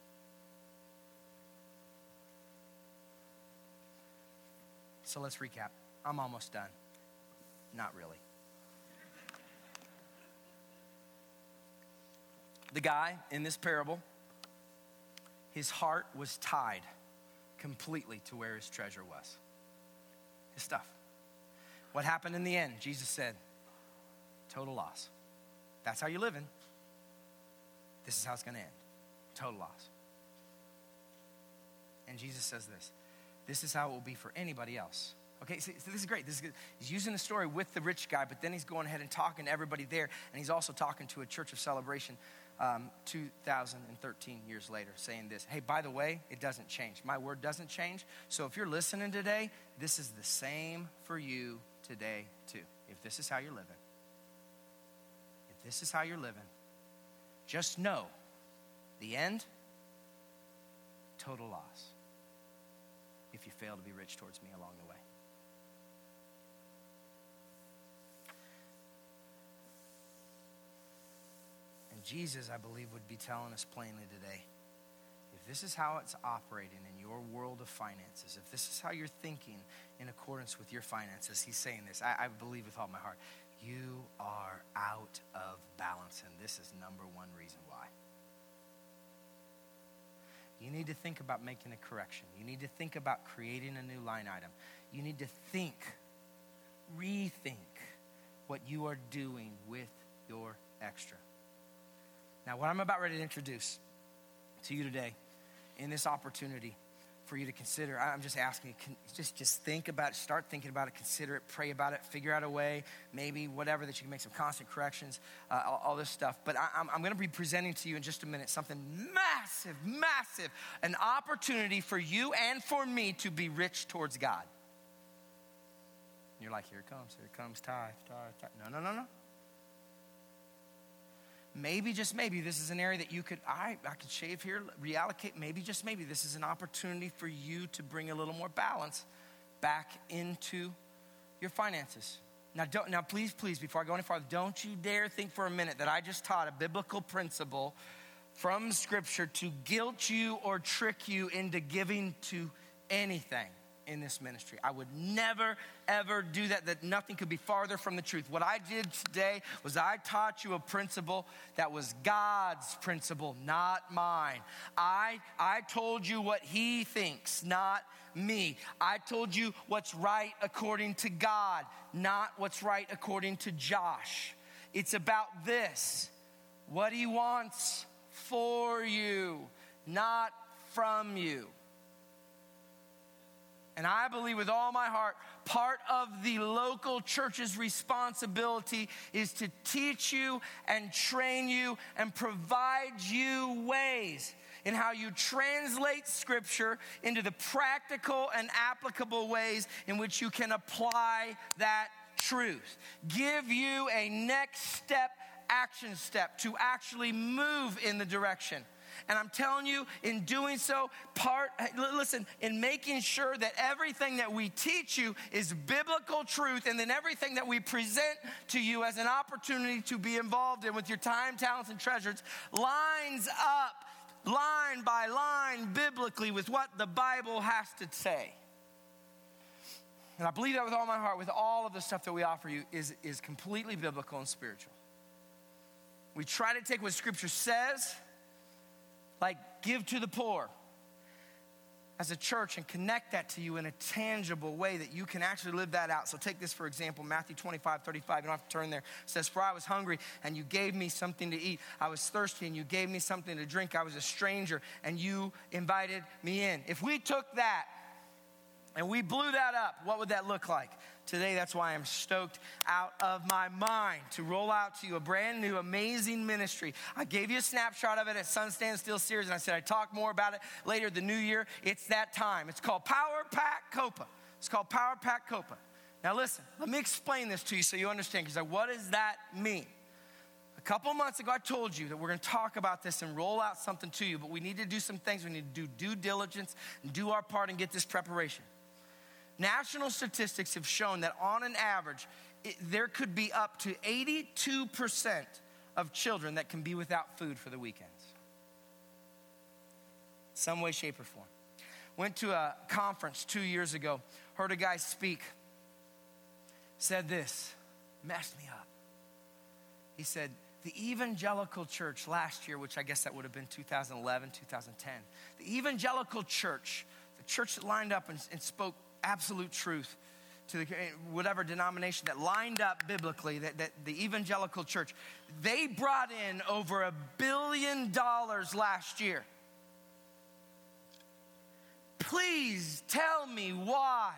Speaker 1: So let's recap. I'm almost done. Not really. The guy in this parable, his heart was tied completely to where his treasure was. His stuff. What happened in the end? Jesus said, total loss. That's how you're living. This is how it's going to end. Total loss. And Jesus says this. This is how it will be for anybody else. Okay, so, so this is great. This is good. He's using the story with the rich guy, but then he's going ahead and talking to everybody there, and he's also talking to a church of celebration um, two thousand thirteen years later, saying this. Hey, by the way, it doesn't change. My word doesn't change. So if you're listening today, this is the same for you today too. If this is how you're living, if this is how you're living, just know the end, total loss. If you fail to be rich towards me along the way. And Jesus, I believe, would be telling us plainly today, if this is how it's operating in your world of finances, if this is how you're thinking in accordance with your finances, he's saying this, I, I believe with all my heart, you are out of balance, and this is number one reason why. You need to think about making a correction. You need to think about creating a new line item. You need to think, rethink what you are doing with your extra. Now, what I'm about ready to introduce to you today in this opportunity for you to consider. I'm just asking you, just, just think about it, start thinking about it, consider it, pray about it, figure out a way, maybe whatever, that you can make some constant corrections, uh, all, all this stuff. But I, I'm, I'm gonna be presenting to you in just a minute something massive, massive, an opportunity for you and for me to be rich towards God. You're like, here it comes, here it comes, tithe, tithe, tithe. No, no, no, no. Maybe, just maybe, this is an area that you could, I, I could shave here, reallocate. Maybe, just maybe, this is an opportunity for you to bring a little more balance back into your finances. Now, don't, now please, please, before I go any farther, don't you dare think for a minute that I just taught a biblical principle from Scripture to guilt you or trick you into giving to anything in this ministry. I would never, ever do that, that nothing could be farther from the truth. What I did today was I taught you a principle that was God's principle, not mine. I, I told you what he thinks, not me. I told you what's right according to God, not what's right according to Josh. It's about this, what he wants for you, not from you. And I believe with all my heart, part of the local church's responsibility is to teach you and train you and provide you ways in how you translate Scripture into the practical and applicable ways in which you can apply that truth. Give you a next step, action step to actually move in the direction. And I'm telling you, in doing so, part, listen, in making sure that everything that we teach you is biblical truth, and then everything that we present to you as an opportunity to be involved in with your time, talents, and treasures lines up, line by line, biblically with what the Bible has to say. And I believe that with all my heart, with all of the stuff that we offer you is, is completely biblical and spiritual. We try to take what Scripture says, like give to the poor, as a church, and connect that to you in a tangible way that you can actually live that out. So take this for example, Matthew twenty-five, thirty-five, you don't have to turn there. It says, for I was hungry and you gave me something to eat. I was thirsty and you gave me something to drink. I was a stranger and you invited me in. If we took that and we blew that up, what would that look like? Today, that's why I'm stoked out of my mind to roll out to you a brand new, amazing ministry. I gave you a snapshot of it at Sun Stand Still Series, and I said I'd talk more about it later the new year. It's that time. It's called Power Pack Copa. It's called Power Pack Copa. Now listen, let me explain this to you so you understand, because like, what does that mean? A couple months ago, I told you that we're going to talk about this and roll out something to you, but we need to do some things. We need to do due diligence and do our part and get this preparation. National statistics have shown that on an average, it, there could be up to eighty-two percent of children that can be without food for the weekends. Some way, shape, or form. Went to a conference two years ago, heard a guy speak, said this, messed me up. He said, the evangelical church last year, which I guess that would have been two thousand eleven, two thousand ten, the evangelical church, the church that lined up and, and spoke absolute truth to the, whatever denomination that lined up biblically, that, that the evangelical church, they brought in over a billion dollars last year. Please tell me why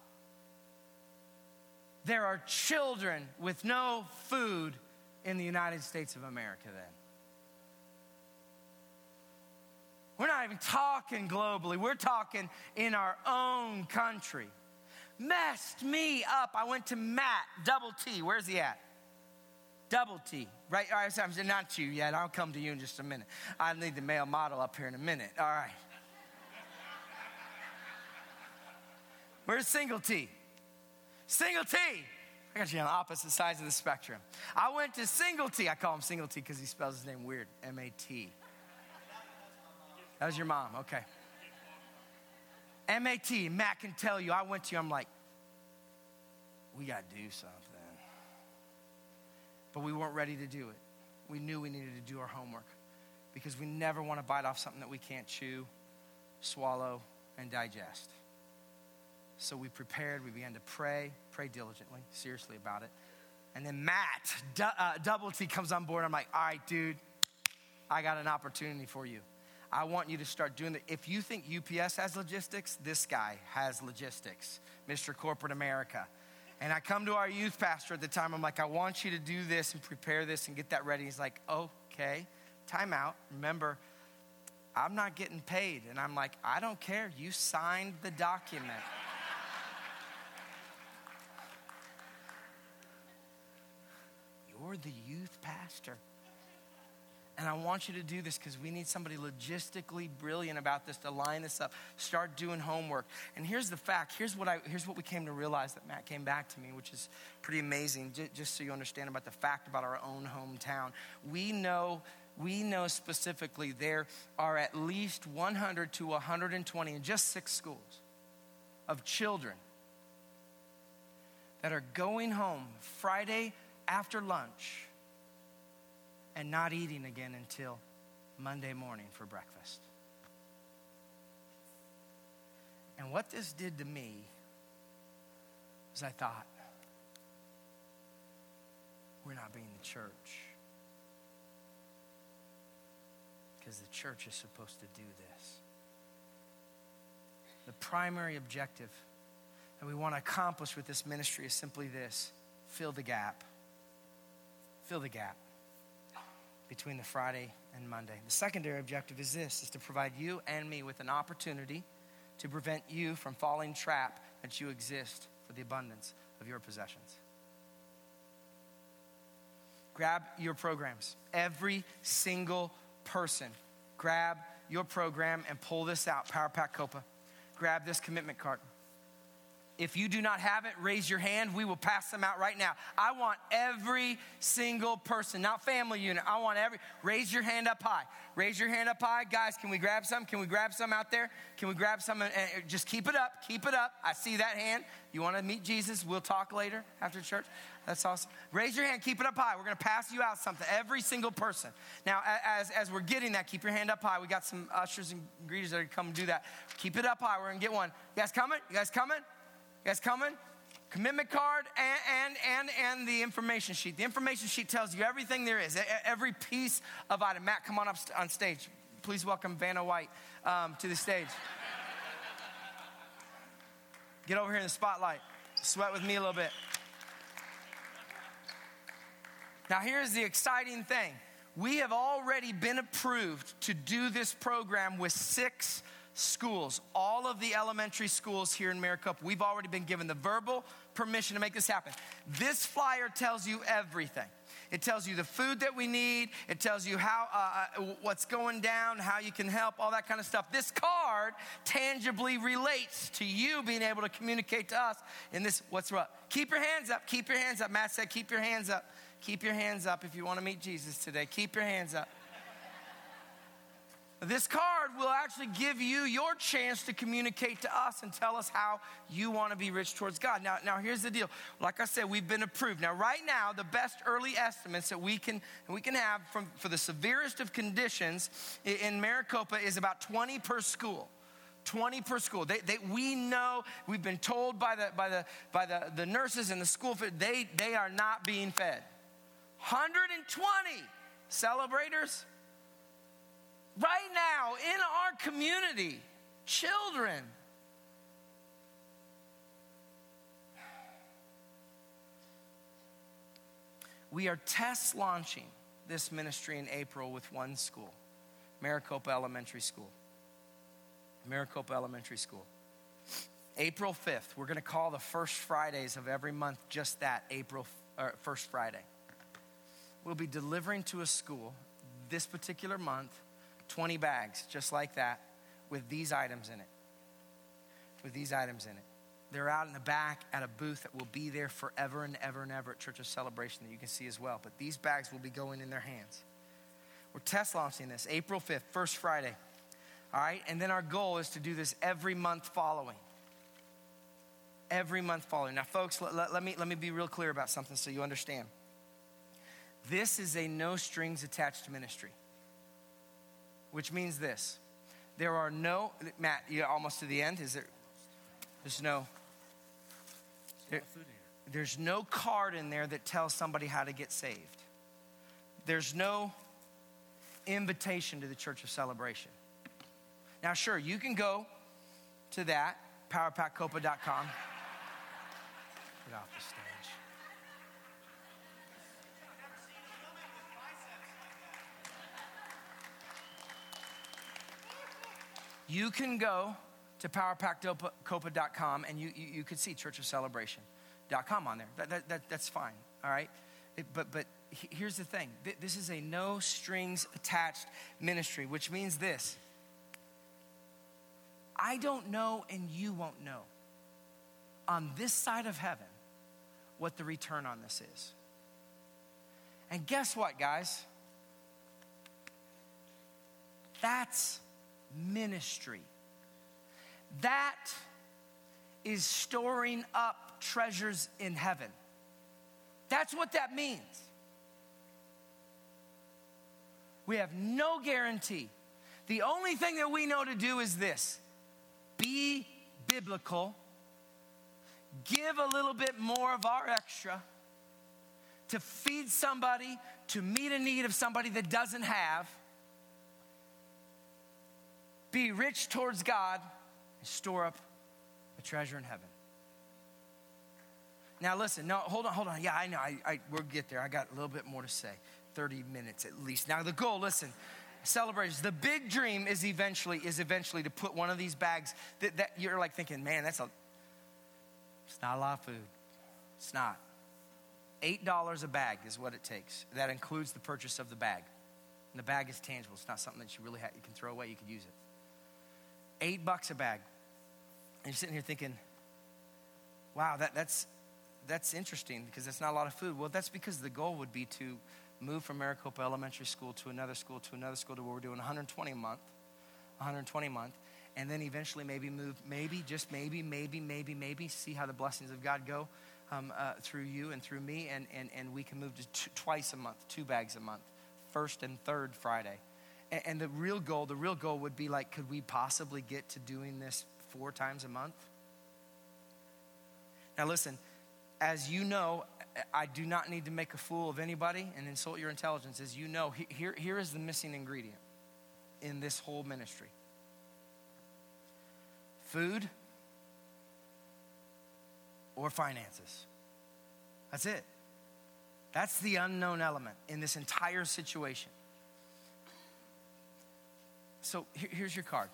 Speaker 1: there are children with no food in the United States of America then. We're not even talking globally. We're talking in our own country. Messed me up. I went to Matt, double T. Where's he at? Double T. Right? All right, so I'm not you yet. I'll come to you in just a minute. I need the male model up here in a minute. All right. Where's Single T? Single T. I got you on the opposite sides of the spectrum. I went to Single T. I call him Single T because he spells his name weird. M A T. That was your mom, okay. M A T, Matt can tell you, I went to you, I'm like, we got to do something. But we weren't ready to do it. We knew we needed to do our homework because we never want to bite off something that we can't chew, swallow, and digest. So we prepared, we began to pray, pray diligently, seriously about it. And then Matt, du- uh, Double T comes on board. I'm like, all right, dude, I got an opportunity for you. I want you to start doing that. If you think U P S has logistics, this guy has logistics, Mister Corporate America. And I come to our youth pastor at the time. I'm like, I want you to do this and prepare this and get that ready. He's like, okay, time out. Remember, I'm not getting paid. And I'm like, I don't care. You signed the document. You're the youth pastor. And I want you to do this because we need somebody logistically brilliant about this to line this up. Start doing homework. And here's the fact. Here's what I. Here's what we came to realize that Matt came back to me, which is pretty amazing. J- just so you understand about the fact about our own hometown. We know. We know specifically there are at least one hundred to one hundred twenty in just six schools of children that are going home Friday after lunch and not eating again until Monday morning for breakfast. And what this did to me is I thought, we're not being the church. Because the church is supposed to do this. The primary objective that we want to accomplish with this ministry is simply this: fill the gap. Fill the gap between the Friday and Monday. The secondary objective is this, is to provide you and me with an opportunity to prevent you from falling trap that you exist for the abundance of your possessions. Grab your programs. Every single person, grab your program and pull this out. Power Pack Copa. Grab this commitment card. If you do not have it, raise your hand. We will pass them out right now. I want every single person, not family unit. I want every, raise your hand up high. Raise your hand up high. Guys, can we grab some? Can we grab some out there? Can we grab some? And, and just keep it up. Keep it up. I see that hand. You want to meet Jesus? We'll talk later after church. That's awesome. Raise your hand. Keep it up high. We're going to pass you out something. Every single person. Now, as, as we're getting that, keep your hand up high. We got some ushers and greeters that are going to come and do that. Keep it up high. We're going to get one. You guys coming? You guys coming? You guys coming? Commitment card and, and, and, and the information sheet. The information sheet tells you everything there is, every piece of item. Matt, come on up on stage. Please welcome Vanna White um, to the stage. Get over here in the spotlight. Sweat with me a little bit. Now, here's the exciting thing. We have already been approved to do this program with six schools, all of the elementary schools here in Maricopa. We've already been given the verbal permission to make this happen. This flyer tells you everything. It tells you the food that we need. It tells you how uh, what's going down, how you can help, all that kind of stuff. This card tangibly relates to you being able to communicate to us in this, what's what? Keep your hands up. Keep your hands up. Matt said keep your hands up. Keep your hands up if you want to meet Jesus today. Keep your hands up. This card will actually give you your chance to communicate to us and tell us how you want to be rich towards God. Now, now here's the deal. Like I said, we've been approved. Now, right now, the best early estimates that we can we can have from for the severest of conditions in Maricopa is about twenty per school. twenty per school. They, they, we know, we've been told by the by the by the, the nurses and the school, they they are not being fed. one hundred twenty celebrators. Right now, in our community, children. We are test launching this ministry in April with one school, Maricopa Elementary School. Maricopa Elementary School. April fifth, we're going to call the first Fridays of every month just that, April or first Friday. We'll be delivering to a school this particular month twenty bags, just like that, with these items in it. With these items in it. They're out in the back at a booth that will be there forever and ever and ever at Church of Celebration that you can see as well. But these bags will be going in their hands. We're test launching this April fifth, first Friday. All right, and then our goal is to do this every month following. Every month following. Now, folks, let, let, let me, let me be real clear about something so you understand. This is a no strings attached ministry. Which means this, there are no, Matt, you're almost to the end, is there, there's no, there, there's no card in there that tells somebody how to get saved. There's no invitation to the Church of Celebration. Now, sure, you can go to that, power pack copa dot com. Get off the stage. You can go to power pack copa dot com and you, you, you could see church of celebration dot com on there. That, that, that, that's fine, all right? It, but, but here's the thing. This is a no strings attached ministry, which means this. I don't know and you won't know on this side of heaven what the return on this is. And guess what, guys? That's ministry. That is storing up treasures in heaven. That's what that means. We have no guarantee. The only thing that we know to do is this: be biblical, give a little bit more of our extra to feed somebody, to meet a need of somebody that doesn't have, be rich towards God, and store up a treasure in heaven. Now listen, no, hold on, hold on. Yeah, I know, I, I, we'll get there. I got a little bit more to say, thirty minutes at least. Now the goal, listen, celebrations. The big dream is eventually, is eventually to put one of these bags that, that you're like thinking, man, that's a, it's not a lot of food. It's not. eight dollars a bag is what it takes. That includes the purchase of the bag. And the bag is tangible. It's not something that you really have, you can throw away, you can use it. Eight bucks a bag. And you're sitting here thinking, wow, that, that's, that's interesting because that's not a lot of food. Well, that's because the goal would be to move from Maricopa Elementary School to another school, to another school to where we're doing one hundred twenty a month, one hundred twenty a month, and then eventually maybe move, maybe, just maybe, maybe, maybe, maybe, see how the blessings of God go um, uh, through you and through me, and, and, and we can move to two, twice a month, two bags a month, first and third Friday. And, and the real goal, the real goal would be like, could we possibly get to doing this four times a month? Now listen, as you know, I do not need to make a fool of anybody and insult your intelligence. As you know, here, here is the missing ingredient in this whole ministry. Food or finances. That's it. That's the unknown element in this entire situation. So here, here's your card.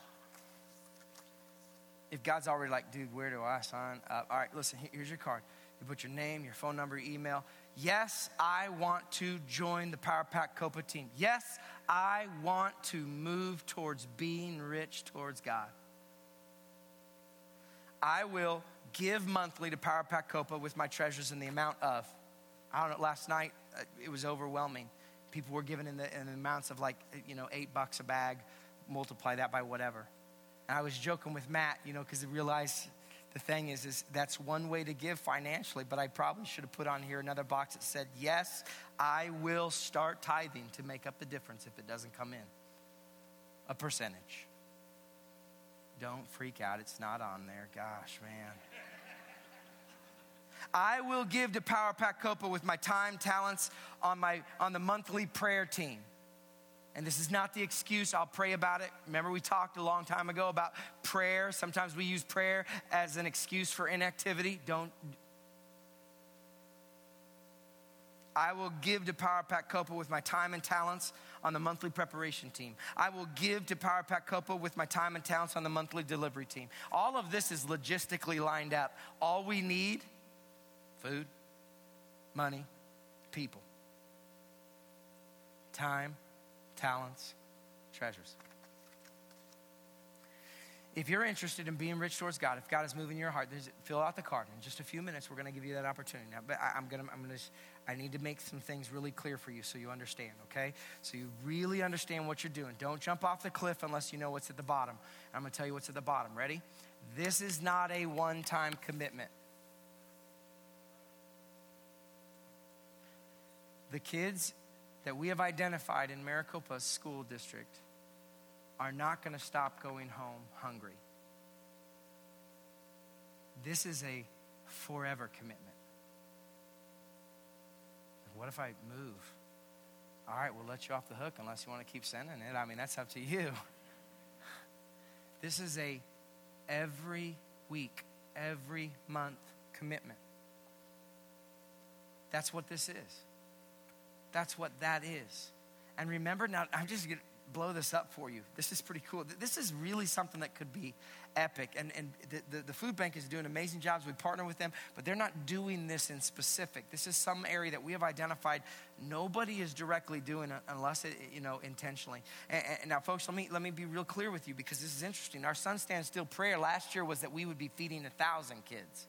Speaker 1: If God's already like, dude, where do I sign up? All right, listen, here's your card. You put your name, your phone number, email. Yes, I want to join the Power Pack Copa team. Yes, I want to move towards being rich towards God. I will give monthly to Power Pack Copa with my treasures in the amount of, I don't know, last night uh, it was overwhelming. People were giving in the, in the amounts of like, you know, eight bucks a bag, multiply that by whatever. And I was joking with Matt, you know, because I realized the thing is, is that's one way to give financially, but I probably should have put on here another box that said, yes, I will start tithing to make up the difference if it doesn't come in. A percentage. Don't freak out, it's not on there. Gosh, man. I will give to Power Pack Copa with my time, talents on my on the monthly prayer team. And this is not the excuse. I'll pray about it. Remember, we talked a long time ago about prayer. Sometimes we use prayer as an excuse for inactivity. Don't. I will give to Power Pack Copa with my time and talents on the monthly preparation team. I will give to Power Pack Copa with my time and talents on the monthly delivery team. All of this is logistically lined up. All we need, food, money, people. Time, talents, treasures. If you're interested in being rich towards God, if God is moving your heart, fill out the card. In just a few minutes, we're going to give you that opportunity. Now, but I, I'm going to, I'm going to, I need to make some things really clear for you so you understand, okay? So you really understand what you're doing. Don't jump off the cliff unless you know what's at the bottom. I'm going to tell you what's at the bottom. Ready? This is not a one-time commitment. The kids that we have identified in Maricopa School District are not going to stop going home hungry. This is a forever commitment. What if I move? All right, we'll let you off the hook unless you want to keep sending it. I mean, that's up to you. This is a every week, every month commitment. That's what this is. That's what that is. And remember, now I'm just going to blow this up for you. This is pretty cool. This is really something that could be epic. And, and the, the, the food bank is doing amazing jobs. We partner with them, but they're not doing this in specific. This is some area that we have identified nobody is directly doing it unless it, you know, intentionally. And, and now, folks, let me let me be real clear with you because this is interesting. Our Sun Stand Still prayer last year was that we would be feeding a thousand kids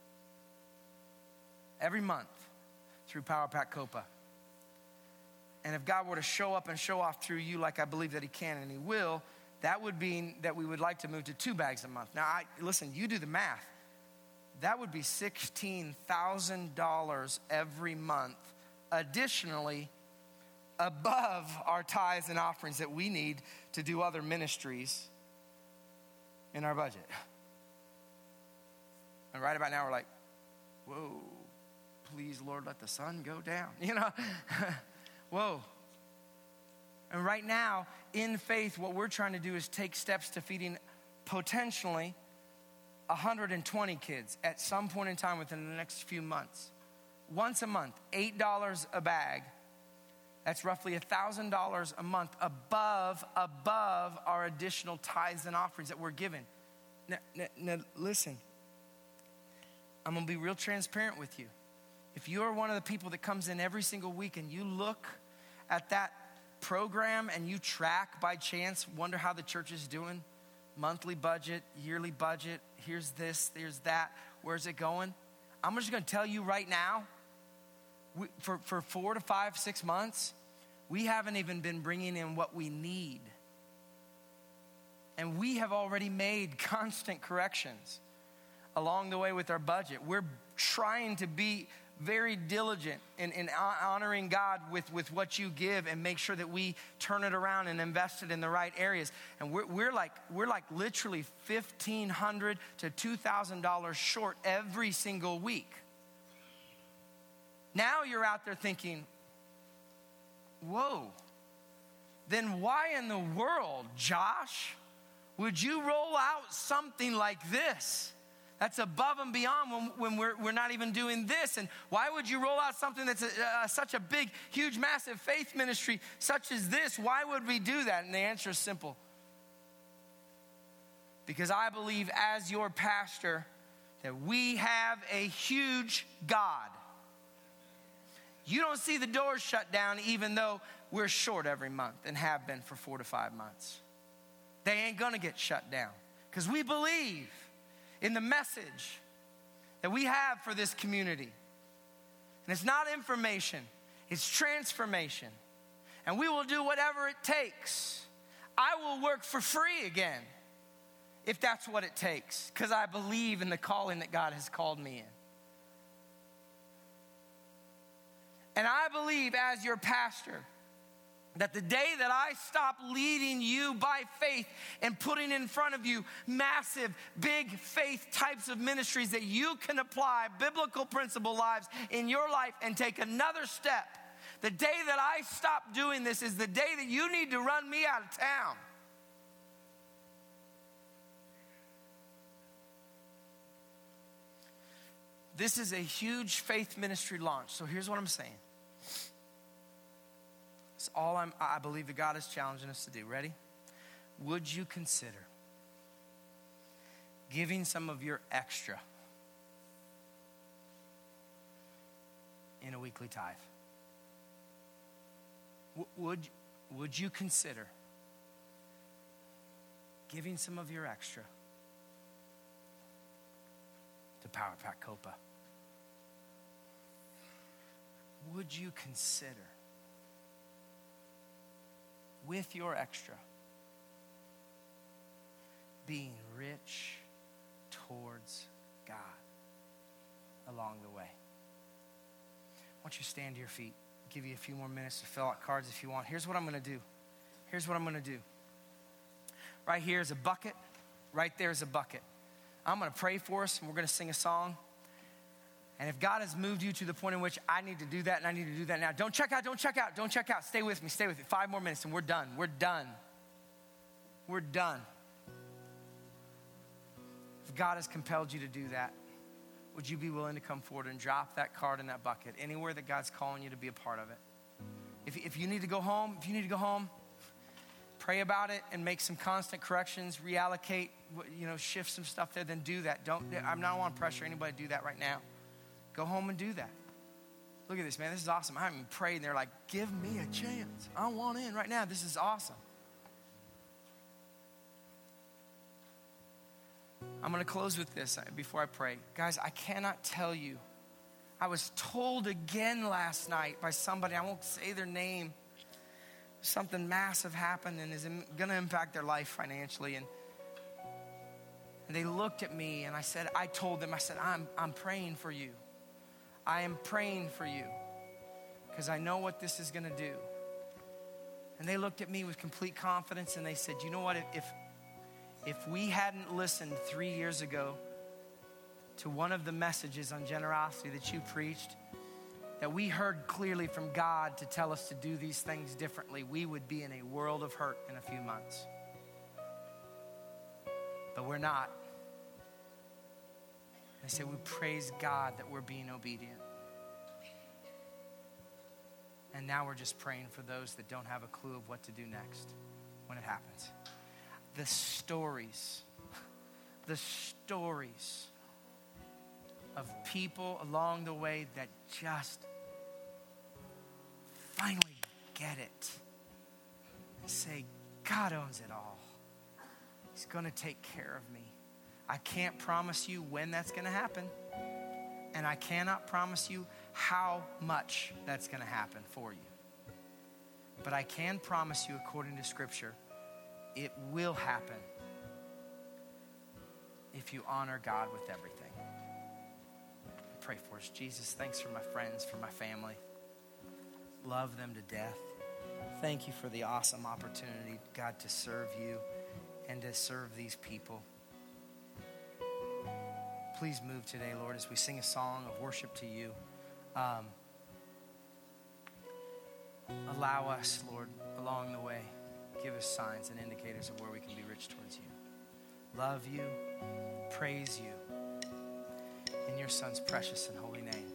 Speaker 1: every month through Power Pack Copa. And if God were to show up and show off through you like I believe that he can and he will, that would mean that we would like to move to two bags a month. Now, I, listen, you do the math. That would be sixteen thousand dollars every month additionally above our tithes and offerings that we need to do other ministries in our budget. And right about now, we're like, whoa, please, Lord, let the sun go down. You know? Whoa. And right now, in faith, what we're trying to do is take steps to feeding potentially one hundred twenty kids at some point in time within the next few months. Once a month, eight dollars a bag. That's roughly one thousand dollars a month above, above our additional tithes and offerings that we're given. Now, now, now listen, I'm going to be real transparent with you. If you are one of the people that comes in every single week and you look at that program and you track by chance, wonder how the church is doing, monthly budget, yearly budget, here's this, here's that, where's it going? I'm just going to tell you right now, we, for, for four to five, six months, we haven't even been bringing in what we need. And we have already made constant corrections along the way with our budget. We're trying to be very diligent in, in honoring God with, with what you give and make sure that we turn it around and invest it in the right areas. And we're, we're like we're like literally fifteen hundred dollars to two thousand dollars short every single week. Now you're out there thinking, whoa, then why in the world, Josh, would you roll out something like this? That's above and beyond when, when we're, we're not even doing this. And why would you roll out something that's a, uh, such a big, huge, massive faith ministry such as this? Why would we do that? And the answer is simple. Because I believe as your pastor that we have a huge God. You don't see the doors shut down even though we're short every month and have been for four to five months. They ain't gonna get shut down because we believe in the message that we have for this community. And it's not information, it's transformation. And we will do whatever it takes. I will work for free again if that's what it takes, because I believe in the calling that God has called me in. And I believe as your pastor that the day that I stop leading you by faith and putting in front of you massive, big faith types of ministries that you can apply biblical principle lives in your life and take another step, the day that I stop doing this is the day that you need to run me out of town. This is a huge faith ministry launch. So here's what I'm saying. It's all I'm, I believe that God is challenging us to do. Ready? Would you consider giving some of your extra in a weekly tithe? W- would, would you consider giving some of your extra to Power Pack Copa? Would you consider with your extra being rich towards God along the way? Why don't you stand to your feet? I'll give you a few more minutes to fill out cards if you want. Here's what I'm going to do. Here's what I'm going to do. Right here is a bucket. Right there is a bucket. I'm going to pray for us, and we're going to sing a song. And if God has moved you to the point in which I need to do that and I need to do that now, don't check out, don't check out, don't check out. Stay with me, stay with me. Five more minutes and we're done. We're done. We're done. If God has compelled you to do that, would you be willing to come forward and drop that card in that bucket anywhere that God's calling you to be a part of it? If, if you need to go home, if you need to go home, pray about it and make some constant corrections, reallocate, you know, shift some stuff there, then do that. Don't, I'm not want to pressure anybody to do that right now. Go home and do that. Look at this, man. This is awesome. I haven't even prayed, and they're like, give me a chance. I want in right now. This is awesome. I'm going to close with this before I pray. Guys, I cannot tell you. I was told again last night by somebody, I won't say their name, something massive happened and is going to impact their life financially. And, and they looked at me and I said, I told them, I said, I'm, I'm praying for you. I am praying for you because I know what this is going to do. And they looked at me with complete confidence and they said, you know what, if, if we hadn't listened three years ago to one of the messages on generosity that you preached, that we heard clearly from God to tell us to do these things differently, we would be in a world of hurt in a few months. But we're not. They say we praise God that we're being obedient. And now we're just praying for those that don't have a clue of what to do next when it happens. The stories, the stories of people along the way that just finally get it. And say, God owns it all. He's going to take care of me. I can't promise you when that's going to happen. And I cannot promise you how much that's going to happen for you. But I can promise you, according to Scripture, it will happen if you honor God with everything. Pray for us. Jesus, thanks for my friends, for my family. Love them to death. Thank you for the awesome opportunity, God, to serve you and to serve these people. Please move today, Lord, as we sing a song of worship to you. Um, allow us, Lord, along the way, give us signs and indicators of where we can be rich towards you. Love you, praise you, in your Son's precious and holy name.